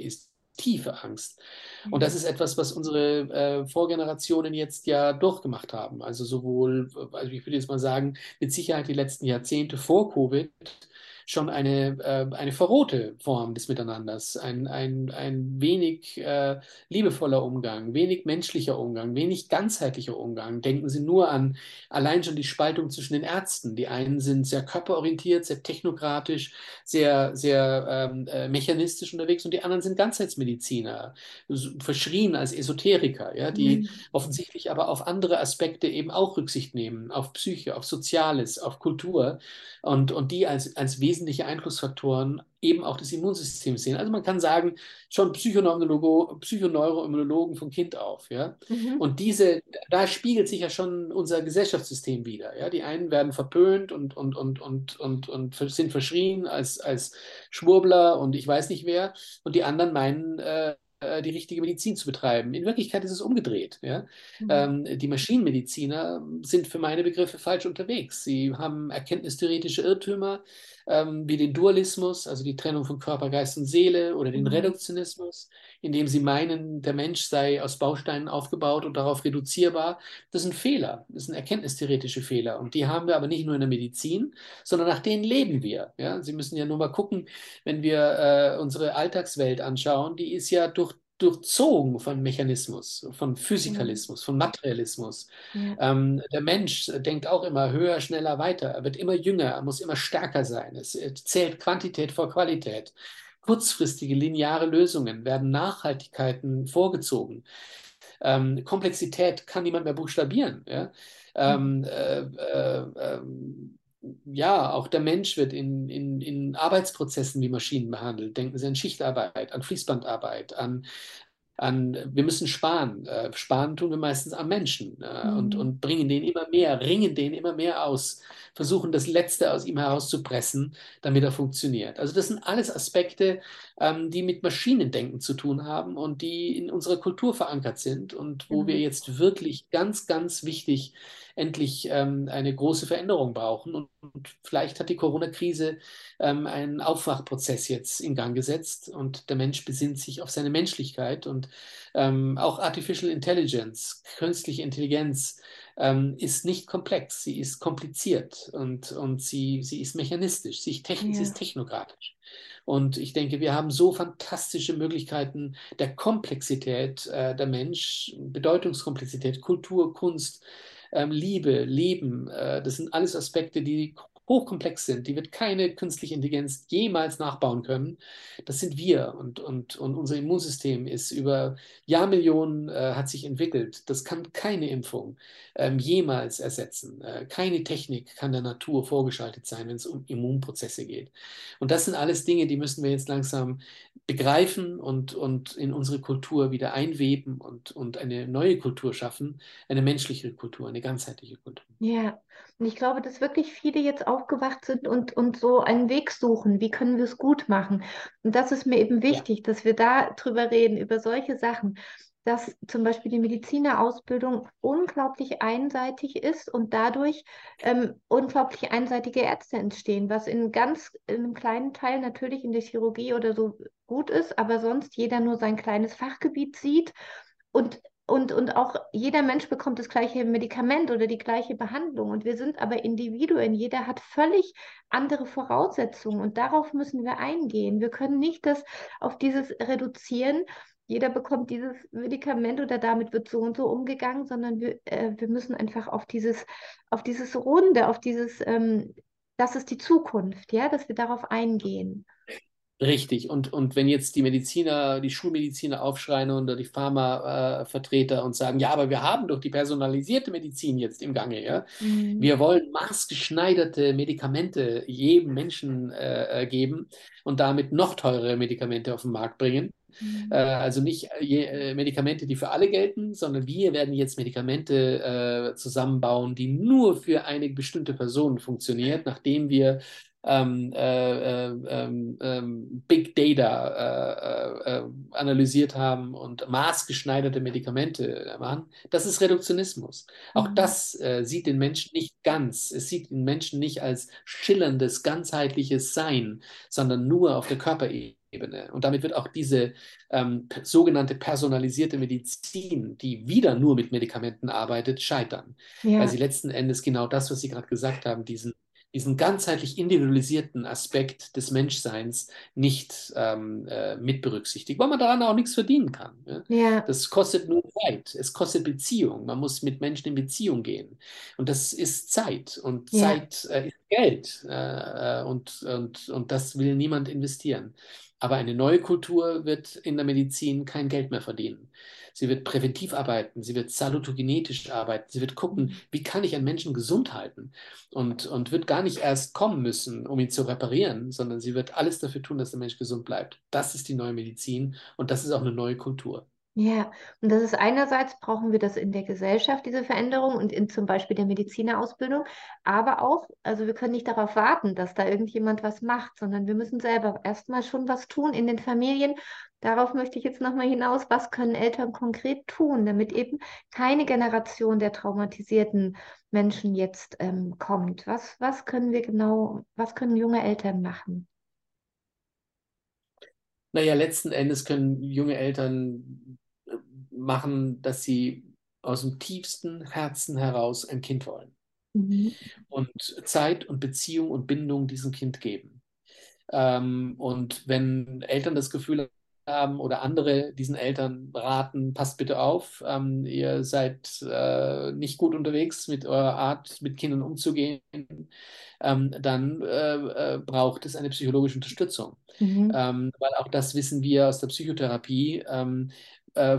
tiefe Angst. Und das Mhm. ist etwas, was unsere äh, Vorgenerationen jetzt ja durchgemacht haben. Also sowohl, also ich würde jetzt mal sagen, mit Sicherheit die letzten Jahrzehnte vor Covid schon eine, äh, eine verrohte Form des Miteinanders, ein, ein, ein wenig äh, liebevoller Umgang, wenig menschlicher Umgang, wenig ganzheitlicher Umgang. Denken Sie nur an allein schon die Spaltung zwischen den Ärzten. Die einen sind sehr körperorientiert, sehr technokratisch, sehr, sehr ähm, äh, mechanistisch unterwegs und die anderen sind Ganzheitsmediziner, so verschrien als Esoteriker, ja, die Mhm. offensichtlich aber auf andere Aspekte eben auch Rücksicht nehmen, auf Psyche, auf Soziales, auf Kultur und, und die als, als wesentliche Einflussfaktoren eben auch des Immunsystems sehen. Also man kann sagen, schon Psychoneurologo, Psychoneuroimmunologen von Kind auf, ja. Mhm. Und diese, da spiegelt sich ja schon unser Gesellschaftssystem wieder, ja. Die einen werden verpönt und, und, und, und, und, und sind verschrien als, als Schwurbler und ich weiß nicht wer. Und die anderen meinen, äh, die richtige Medizin zu betreiben. In Wirklichkeit ist es umgedreht. Ja? Mhm. Ähm, die Maschinenmediziner sind für meine Begriffe falsch unterwegs. Sie haben erkenntnistheoretische Irrtümer, ähm, wie den Dualismus, also die Trennung von Körper, Geist und Seele, oder den Mhm. Reduktionismus, indem sie meinen, der Mensch sei aus Bausteinen aufgebaut und darauf reduzierbar. Das sind Fehler, das sind erkenntnistheoretische Fehler. Und die haben wir aber nicht nur in der Medizin, sondern nach denen leben wir. Ja? Sie müssen ja nur mal gucken, wenn wir äh, unsere Alltagswelt anschauen, die ist ja durch durchzogen von Mechanismus, von Mhm. Physikalismus, von Materialismus. Ja. Ähm, der Mensch denkt auch immer höher, schneller, weiter. Er wird immer jünger, er muss immer stärker sein. Es zählt Quantität vor Qualität. Kurzfristige, lineare Lösungen werden Nachhaltigkeiten vorgezogen. Ähm, Komplexität kann niemand mehr buchstabieren. Ja? Mhm. Ähm, äh, äh, ähm, ja, auch der Mensch wird in, in, in Arbeitsprozessen wie Maschinen behandelt. Denken Sie an Schichtarbeit, an Fließbandarbeit, an, an, wir müssen sparen. Äh, sparen tun wir meistens am Menschen äh, und, Mhm. und bringen den immer mehr, ringen den immer mehr aus, versuchen das Letzte aus ihm herauszupressen, damit er funktioniert. Also das sind alles Aspekte, ähm, die mit Maschinendenken zu tun haben und die in unserer Kultur verankert sind und wo wir Genau. jetzt wirklich ganz, ganz wichtig endlich ähm, eine große Veränderung brauchen. Und, und vielleicht hat die Corona-Krise ähm, einen Aufwachprozess jetzt in Gang gesetzt und der Mensch besinnt sich auf seine Menschlichkeit und ähm, auch Artificial Intelligence, künstliche Intelligenz, ähm, ist nicht komplex, sie ist kompliziert und, und sie, sie ist mechanistisch, sie ist, techn sie ist Ja. technokratisch. Und ich denke, wir haben so fantastische Möglichkeiten der Komplexität äh, der Mensch, Bedeutungskomplexität, Kultur, Kunst, ähm, Liebe, Leben. Äh, das sind alles Aspekte, die hochkomplex sind. Die wird keine künstliche Intelligenz jemals nachbauen können. Das sind wir und, und, und unser Immunsystem ist über Jahrmillionen äh, hat sich entwickelt. Das kann keine Impfung ähm, jemals ersetzen. Äh, keine Technik kann der Natur vorgeschaltet sein, wenn es um Immunprozesse geht. Und das sind alles Dinge, die müssen wir jetzt langsam begreifen und, und in unsere Kultur wieder einweben und, und eine neue Kultur schaffen, eine menschliche Kultur, eine ganzheitliche Kultur. Ja, und ich glaube, dass wirklich viele jetzt aufgewacht sind und, und so einen Weg suchen. Wie können wir es gut machen? Und das ist mir eben Ja, wichtig, dass wir da drüber reden, über solche Sachen, dass zum Beispiel die Medizinerausbildung unglaublich einseitig ist und dadurch ähm, unglaublich einseitige Ärzte entstehen, was in ganz in einem kleinen Teil natürlich in der Chirurgie oder so gut ist, aber sonst jeder nur sein kleines Fachgebiet sieht und und, und auch jeder Mensch bekommt das gleiche Medikament oder die gleiche Behandlung. Und wir sind aber Individuen. Jeder hat völlig andere Voraussetzungen. Und darauf müssen wir eingehen. Wir können nicht das auf dieses reduzieren. Jeder bekommt dieses Medikament oder damit wird so und so umgegangen, sondern wir, äh, wir müssen einfach auf dieses, auf dieses Runde, auf dieses, ähm, das ist die Zukunft, ja, dass wir darauf eingehen. richtig. Und, und wenn jetzt die Mediziner, die Schulmediziner aufschreien oder die Pharmavertreter und sagen, ja, aber wir haben doch die personalisierte Medizin jetzt im Gange, ja. Mhm. Wir wollen maßgeschneiderte Medikamente jedem Menschen äh, äh, geben und damit noch teurere Medikamente auf den Markt bringen. Äh, Mhm. also nicht je, äh, Medikamente, die für alle gelten, sondern wir werden jetzt Medikamente äh, zusammenbauen, die nur für eine bestimmte Person funktioniert, nachdem wir ähm, äh, äh, ähm, ähm, Big Data äh, äh, analysiert haben und maßgeschneiderte Medikamente machen. Das ist Reduktionismus. Auch Mhm. das äh, sieht den Menschen nicht ganz. Es sieht den Menschen nicht als schillerndes, ganzheitliches Sein, sondern nur auf der Körperebene. Ebene. Und damit wird auch diese ähm, sogenannte personalisierte Medizin, die wieder nur mit Medikamenten arbeitet, scheitern. Weil Ja, sie letzten Endes genau das, was Sie gerade gesagt haben, diesen, diesen ganzheitlich individualisierten Aspekt des Menschseins nicht ähm, äh, mit berücksichtigt, weil man daran auch nichts verdienen kann. Ja? ja, Das kostet nur Zeit, es kostet Beziehung. Man muss mit Menschen in Beziehung gehen. Und das ist Zeit. Und ja. Zeit äh, ist Geld. Äh, äh, und, und, und das will niemand investieren. Aber eine neue Kultur wird in der Medizin kein Geld mehr verdienen. Sie wird präventiv arbeiten, sie wird salutogenetisch arbeiten, sie wird gucken, Mhm. wie kann ich einen Menschen gesund halten und, und wird gar nicht erst kommen müssen, um ihn zu reparieren, sondern sie wird alles dafür tun, dass der Mensch gesund bleibt. Das ist die neue Medizin und das ist auch eine neue Kultur. Ja, und das ist einerseits brauchen wir das in der Gesellschaft, diese Veränderung und in zum Beispiel der Medizinerausbildung, aber auch, also wir können nicht darauf warten, dass da irgendjemand was macht, sondern wir müssen selber erstmal schon was tun in den Familien. Darauf möchte ich jetzt nochmal hinaus, was können Eltern konkret tun, damit eben keine Generation der traumatisierten Menschen jetzt ähm, kommt. Was, was können wir genau, was können junge Eltern machen? Naja, letzten Endes können junge Eltern äh, machen, dass sie aus dem tiefsten Herzen heraus ein Kind wollen Mhm. und Zeit und Beziehung und Bindung diesem Kind geben. Ähm, und wenn Eltern das Gefühl haben oder andere diesen Eltern raten, passt bitte auf, ähm, ihr seid äh, nicht gut unterwegs mit eurer Art, mit Kindern umzugehen, ähm, dann äh, äh, braucht es eine psychologische Unterstützung. Mhm. Ähm, weil auch das wissen wir aus der Psychotherapie. Ähm, äh,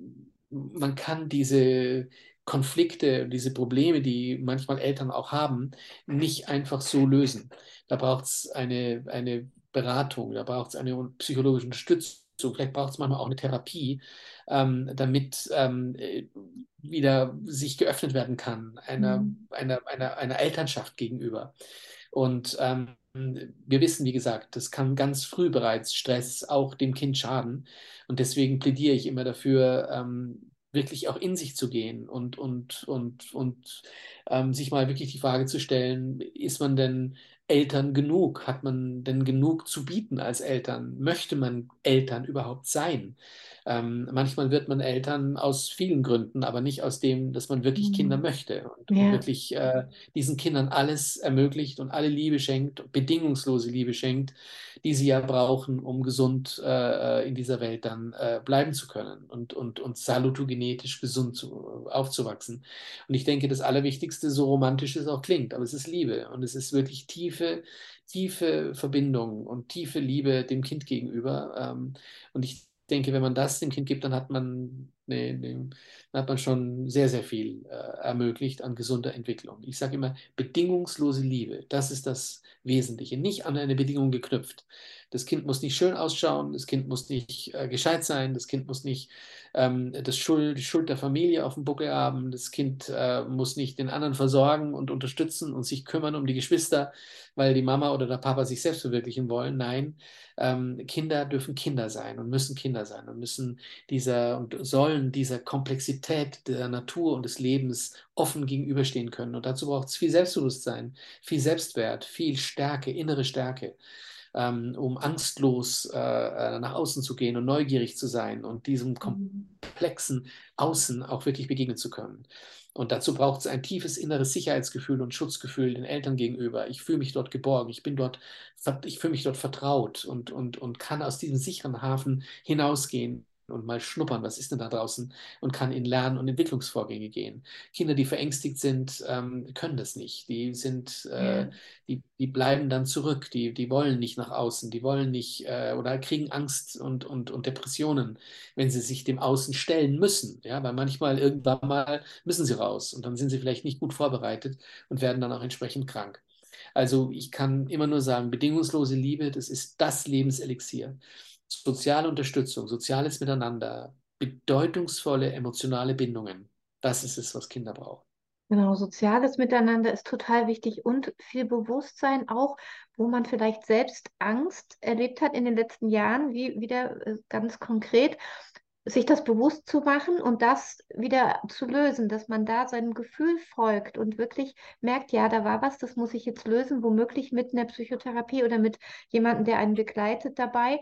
man kann diese Konflikte, diese Probleme, die manchmal Eltern auch haben, nicht einfach so lösen. Da braucht es eine, eine Beratung, da braucht es eine psychologische Unterstützung, vielleicht braucht es manchmal auch eine Therapie, ähm, damit ähm, äh, wieder sich geöffnet werden kann, einer, Mhm. einer, einer, einer Elternschaft gegenüber. Und ähm, wir wissen, wie gesagt, das kann ganz früh bereits Stress auch dem Kind schaden. Und deswegen plädiere ich immer dafür, ähm, wirklich auch in sich zu gehen und, und, und, und ähm, sich mal wirklich die Frage zu stellen, ist man denn Eltern genug? Hat man denn genug zu bieten als Eltern? Möchte man Eltern überhaupt sein? Ähm, manchmal wird man Eltern aus vielen Gründen, aber nicht aus dem, dass man wirklich Kinder Mhm. möchte und, und Ja. wirklich äh, diesen Kindern alles ermöglicht und alle Liebe schenkt, bedingungslose Liebe schenkt, die sie ja brauchen, um gesund äh, in dieser Welt dann äh, bleiben zu können und, und, und salutogenetisch gesund zu, aufzuwachsen. Und ich denke, das Allerwichtigste, so romantisch es auch klingt, aber es ist Liebe und es ist wirklich tiefe, tiefe Verbindung und tiefe Liebe dem Kind gegenüber. Ähm, und ich denke, wenn man das dem Kind gibt, dann hat man, ne, ne, dann hat man schon sehr, sehr viel äh, ermöglicht an gesunder Entwicklung. Ich sage immer, bedingungslose Liebe, das ist das Wesentliche, nicht an eine Bedingung geknüpft. Das Kind muss nicht schön ausschauen, das Kind muss nicht äh, gescheit sein, das Kind muss nicht ähm, das Schuld, die Schuld der Familie auf dem Buckel haben, das Kind äh, muss nicht den anderen versorgen und unterstützen und sich kümmern um die Geschwister, weil die Mama oder der Papa sich selbst verwirklichen wollen. Nein, ähm, Kinder dürfen Kinder sein und müssen Kinder sein und müssen dieser und sollen dieser Komplexität der Natur und des Lebens offen gegenüberstehen können. Und dazu braucht es viel Selbstbewusstsein, viel Selbstwert, viel Stärke, innere Stärke, ähm, um angstlos äh, äh, nach außen zu gehen und neugierig zu sein und diesem Mhm. komplexen Außen auch wirklich begegnen zu können. Und dazu braucht es ein tiefes inneres Sicherheitsgefühl und Schutzgefühl den Eltern gegenüber. Ich fühle mich dort geborgen, ich bin dort, ich fühle mich dort vertraut und, und, und kann aus diesem sicheren Hafen hinausgehen und mal schnuppern, was ist denn da draußen und kann in Lern- und Entwicklungsvorgänge gehen. Kinder, die verängstigt sind, ähm, können das nicht. Die sind, äh, Ja. die, die bleiben dann zurück, die, die wollen nicht nach außen, die wollen nicht äh, oder kriegen Angst und, und, und Depressionen, wenn sie sich dem Außen stellen müssen. Ja, weil manchmal irgendwann mal müssen sie raus und dann sind sie vielleicht nicht gut vorbereitet und werden dann auch entsprechend krank. Also ich kann immer nur sagen, bedingungslose Liebe, das ist das Lebenselixier. Soziale Unterstützung, soziales Miteinander, bedeutungsvolle emotionale Bindungen, das ist es, was Kinder brauchen. Genau, soziales Miteinander ist total wichtig und viel Bewusstsein auch, wo man vielleicht selbst Angst erlebt hat in den letzten Jahren, wie wieder äh, ganz konkret, sich das bewusst zu machen und das wieder zu lösen, dass man da seinem Gefühl folgt und wirklich merkt, ja, da war was, das muss ich jetzt lösen, womöglich mit einer Psychotherapie oder mit jemandem, der einen begleitet dabei.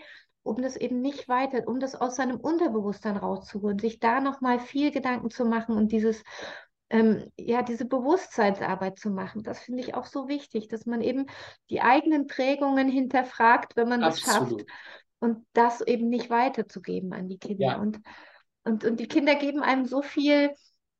um das eben nicht weiter, um das aus seinem Unterbewusstsein rauszuholen, sich da nochmal viel Gedanken zu machen und dieses, ähm, ja, diese Bewusstseinsarbeit zu machen. Das finde ich auch so wichtig, dass man eben die eigenen Prägungen hinterfragt, wenn man das schafft Absolut. und das eben nicht weiterzugeben an die Kinder. Ja, Und, und, und die Kinder geben einem so viel,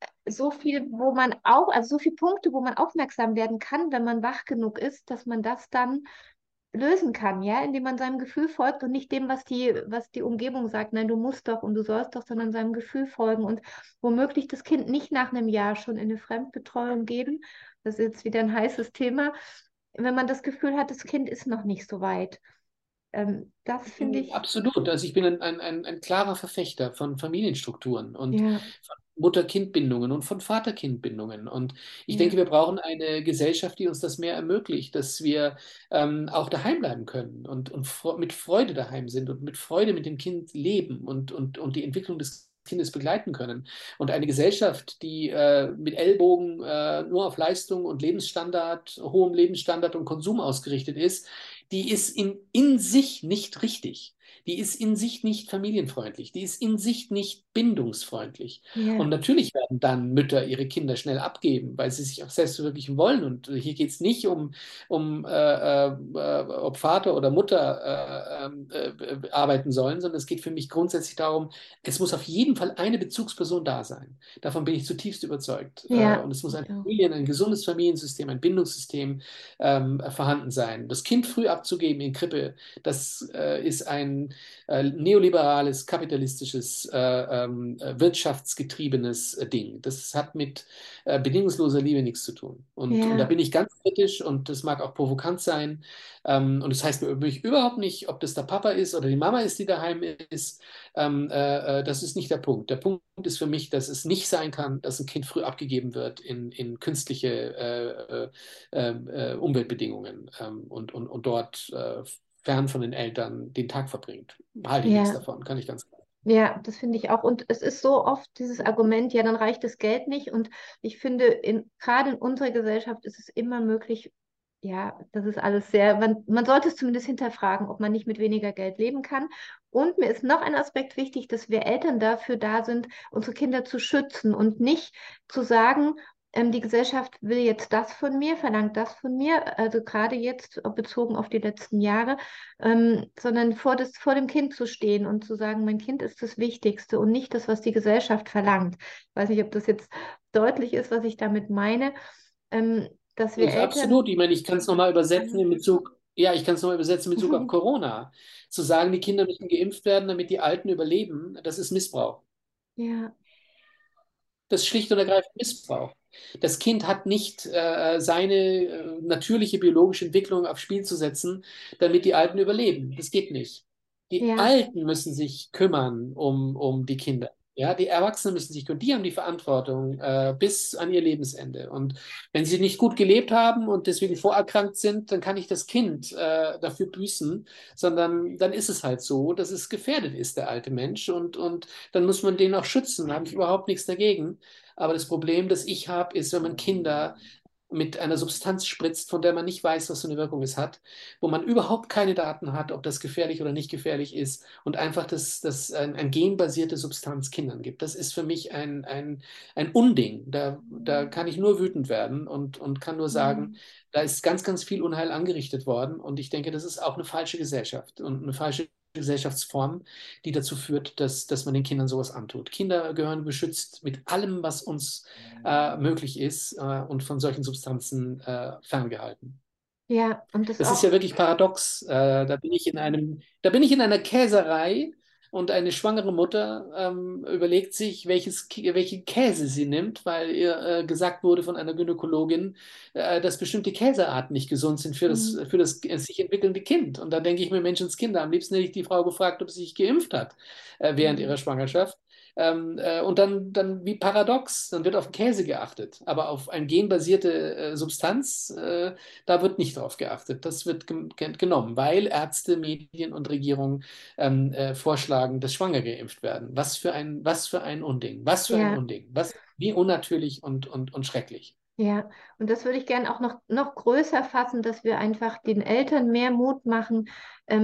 so viel, wo man auch, also so viele Punkte, wo man aufmerksam werden kann, wenn man wach genug ist, dass man das dann lösen kann, ja, indem man seinem Gefühl folgt und nicht dem, was die, was die Umgebung sagt, nein, du musst doch und du sollst doch, sondern seinem Gefühl folgen und womöglich das Kind nicht nach einem Jahr schon in eine Fremdbetreuung geben. Das ist jetzt wieder ein heißes Thema, wenn man das Gefühl hat, das Kind ist noch nicht so weit. Ähm, das finde ich, absolut. Also ich bin ein, ein, ein, ein klarer Verfechter von Familienstrukturen und ja, von Mutter-Kind-Bindungen und von Vater-Kind-Bindungen. Und ich denke, ja, wir brauchen eine Gesellschaft, die uns das mehr ermöglicht, dass wir ähm, auch daheim bleiben können und, und fre- mit Freude daheim sind und mit Freude mit dem Kind leben und, und, und die Entwicklung des Kindes begleiten können. Und eine Gesellschaft, die äh, mit Ellbogen äh, nur auf Leistung und Lebensstandard, hohem Lebensstandard und Konsum ausgerichtet ist, die ist in, in sich nicht richtig. Die ist in sich nicht familienfreundlich. Die ist in sich nicht bindungsfreundlich. Und ja, natürlich werden dann Mütter ihre Kinder schnell abgeben, weil sie sich auch selbst verwirklichen wollen. Und hier geht es nicht um, um äh, äh, ob Vater oder Mutter äh, äh, arbeiten sollen, sondern es geht für mich grundsätzlich darum, es muss auf jeden Fall eine Bezugsperson da sein. Davon bin ich zutiefst überzeugt. Äh, ja, und es muss ein ich auch. Familien, ein gesundes Familiensystem, ein Bindungssystem ähm, vorhanden sein. Das Kind früh abzugeben in Krippe, das äh, ist ein äh, neoliberales, kapitalistisches, äh, ähm, äh, wirtschaftsgetriebenes äh, Ding. Das hat mit äh, bedingungsloser Liebe nichts zu tun. Und, und da Ja, bin ich ganz kritisch und das mag auch provokant sein. Ähm, und das heißt für mich überhaupt nicht, ob das der Papa ist oder die Mama ist, die daheim ist. Ähm, äh, äh, das ist nicht der Punkt. Der Punkt ist für mich, dass es nicht sein kann, dass ein Kind früh abgegeben wird in, in künstliche äh, äh, ähm, äh, Umweltbedingungen ähm, und, und, und dort äh, fern von den Eltern den Tag verbringt. Halte ich nichts ja. davon, kann ich ganz klar. Ja, das finde ich auch. Und es ist so oft dieses Argument, ja, dann reicht das Geld nicht. Und ich finde, in, gerade in unserer Gesellschaft ist es immer möglich, ja, das ist alles sehr, man, man sollte es zumindest hinterfragen, ob man nicht mit weniger Geld leben kann. Und mir ist noch ein Aspekt wichtig, dass wir Eltern dafür da sind, unsere Kinder zu schützen und nicht zu sagen, ähm, die Gesellschaft will jetzt das von mir, verlangt das von mir, also gerade jetzt bezogen auf die letzten Jahre, ähm, sondern vor, das, vor dem Kind zu stehen und zu sagen, mein Kind ist das Wichtigste und nicht das, was die Gesellschaft verlangt. Ich weiß nicht, ob das jetzt deutlich ist, was ich damit meine, ähm, dass wir Das ist Eltern, absolut. Ich meine, ich kann es nochmal übersetzen in Bezug, ja, ich kann es nochmal übersetzen in Bezug auf Corona. Zu sagen, die Kinder müssen geimpft werden, damit die Alten überleben, das ist Missbrauch. ja, Das ist schlicht und ergreifend Missbrauch. Das Kind hat nicht äh, seine äh, natürliche biologische Entwicklung aufs Spiel zu setzen, damit die Alten überleben. Das geht nicht. Die ja, Alten müssen sich kümmern um, um die Kinder. Ja, die Erwachsenen müssen sich kümmern. Die haben die Verantwortung äh, bis an ihr Lebensende. Und wenn sie nicht gut gelebt haben und deswegen vorerkrankt sind, dann kann ich das Kind äh, dafür büßen, sondern dann ist es halt so, dass es gefährdet ist, der alte Mensch. Und, und dann muss man den auch schützen. Da habe ich überhaupt nichts dagegen. Aber das Problem, das ich habe, ist, wenn man Kinder mit einer Substanz spritzt, von der man nicht weiß, was für eine Wirkung es hat, wo man überhaupt keine Daten hat, ob das gefährlich oder nicht gefährlich ist und einfach das, das ein, ein genbasierte Substanz Kindern gibt. Das ist für mich ein, ein, ein Unding. Da, da kann ich nur wütend werden und, und kann nur sagen, hm, da ist ganz, ganz viel Unheil angerichtet worden und ich denke, das ist auch eine falsche Gesellschaft und eine falsche Gesellschaftsform, die dazu führt, dass, dass man den Kindern sowas antut. Kinder gehören beschützt mit allem, was uns äh, möglich ist äh, und von solchen Substanzen äh, ferngehalten. ja, und das Das ist ja auch, wirklich paradox. Äh, da bin ich in einem, da bin ich in einer Käserei und eine schwangere Mutter ähm, überlegt sich, welches, Kä- welche Käse sie nimmt, weil ihr äh, gesagt wurde von einer Gynäkologin, äh, dass bestimmte Käsearten nicht gesund sind für das, hm, für das äh, sich entwickelnde Kind. Und da denke ich mir, Menschenskinder, am liebsten hätte ich die Frau gefragt, ob sie sich geimpft hat äh, während ihrer hm, Schwangerschaft. Ähm, äh, und dann, dann wie paradox, dann wird auf den Käse geachtet, aber auf eine genbasierte äh, Substanz, äh, da wird nicht drauf geachtet. Das wird gen gen genommen, weil Ärzte, Medien und Regierung ähm, äh, vorschlagen, dass Schwangere geimpft werden. Was für ein, was für ein Unding, was für ein ja, Unding, was, wie unnatürlich und, und, und schrecklich. ja, und das würde ich gerne auch noch, noch größer fassen, dass wir einfach den Eltern mehr Mut machen, ähm,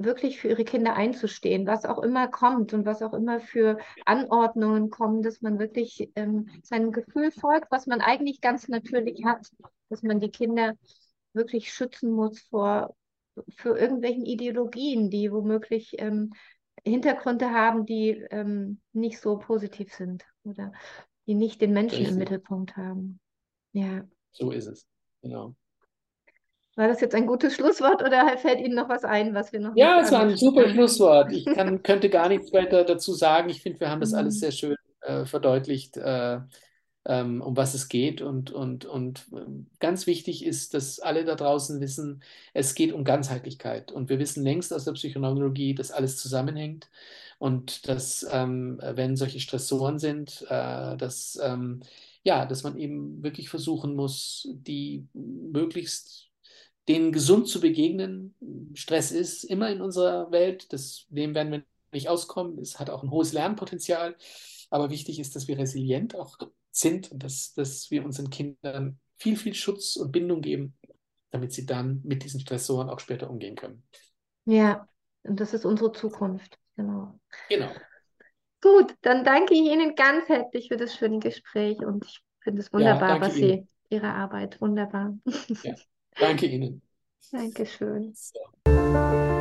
wirklich für ihre Kinder einzustehen, was auch immer kommt und was auch immer für Anordnungen kommen, dass man wirklich ähm, seinem Gefühl folgt, was man eigentlich ganz natürlich hat, dass man die Kinder wirklich schützen muss vor für irgendwelchen Ideologien, die womöglich ähm, Hintergründe haben, die ähm, nicht so positiv sind oder die nicht den Menschen im Richtig, Mittelpunkt haben. Ja. so ist es. Genau. War das jetzt ein gutes Schlusswort oder fällt Ihnen noch was ein, was wir noch nicht Ja, es war ein super angesprochen Schlusswort. Ich kann, könnte gar nichts weiter dazu sagen. Ich finde, wir haben das alles haben? sehr schön äh, verdeutlicht, äh, ähm, um was es geht. Und, und, und ähm, ganz wichtig ist, dass alle da draußen wissen, es geht um Ganzheitlichkeit. Und wir wissen längst aus der Psychoneurologie, dass alles zusammenhängt und dass, ähm, wenn solche Stressoren sind, äh, dass, ähm, ja, dass man eben wirklich versuchen muss, die möglichst denen gesund zu begegnen. Stress ist immer in unserer Welt, das, dem werden wir nicht auskommen. Es hat auch ein hohes Lernpotenzial, aber wichtig ist, dass wir resilient auch sind und dass, dass wir unseren Kindern viel, viel Schutz und Bindung geben, damit sie dann mit diesen Stressoren auch später umgehen können. Ja, und das ist unsere Zukunft. Genau. Genau. Gut, dann danke ich Ihnen ganz herzlich für das schöne Gespräch und ich finde es Ja, wunderbar, danke was Ihnen. Sie, Ihre Arbeit, wunderbar. Ja, danke Ihnen. Dankeschön. So.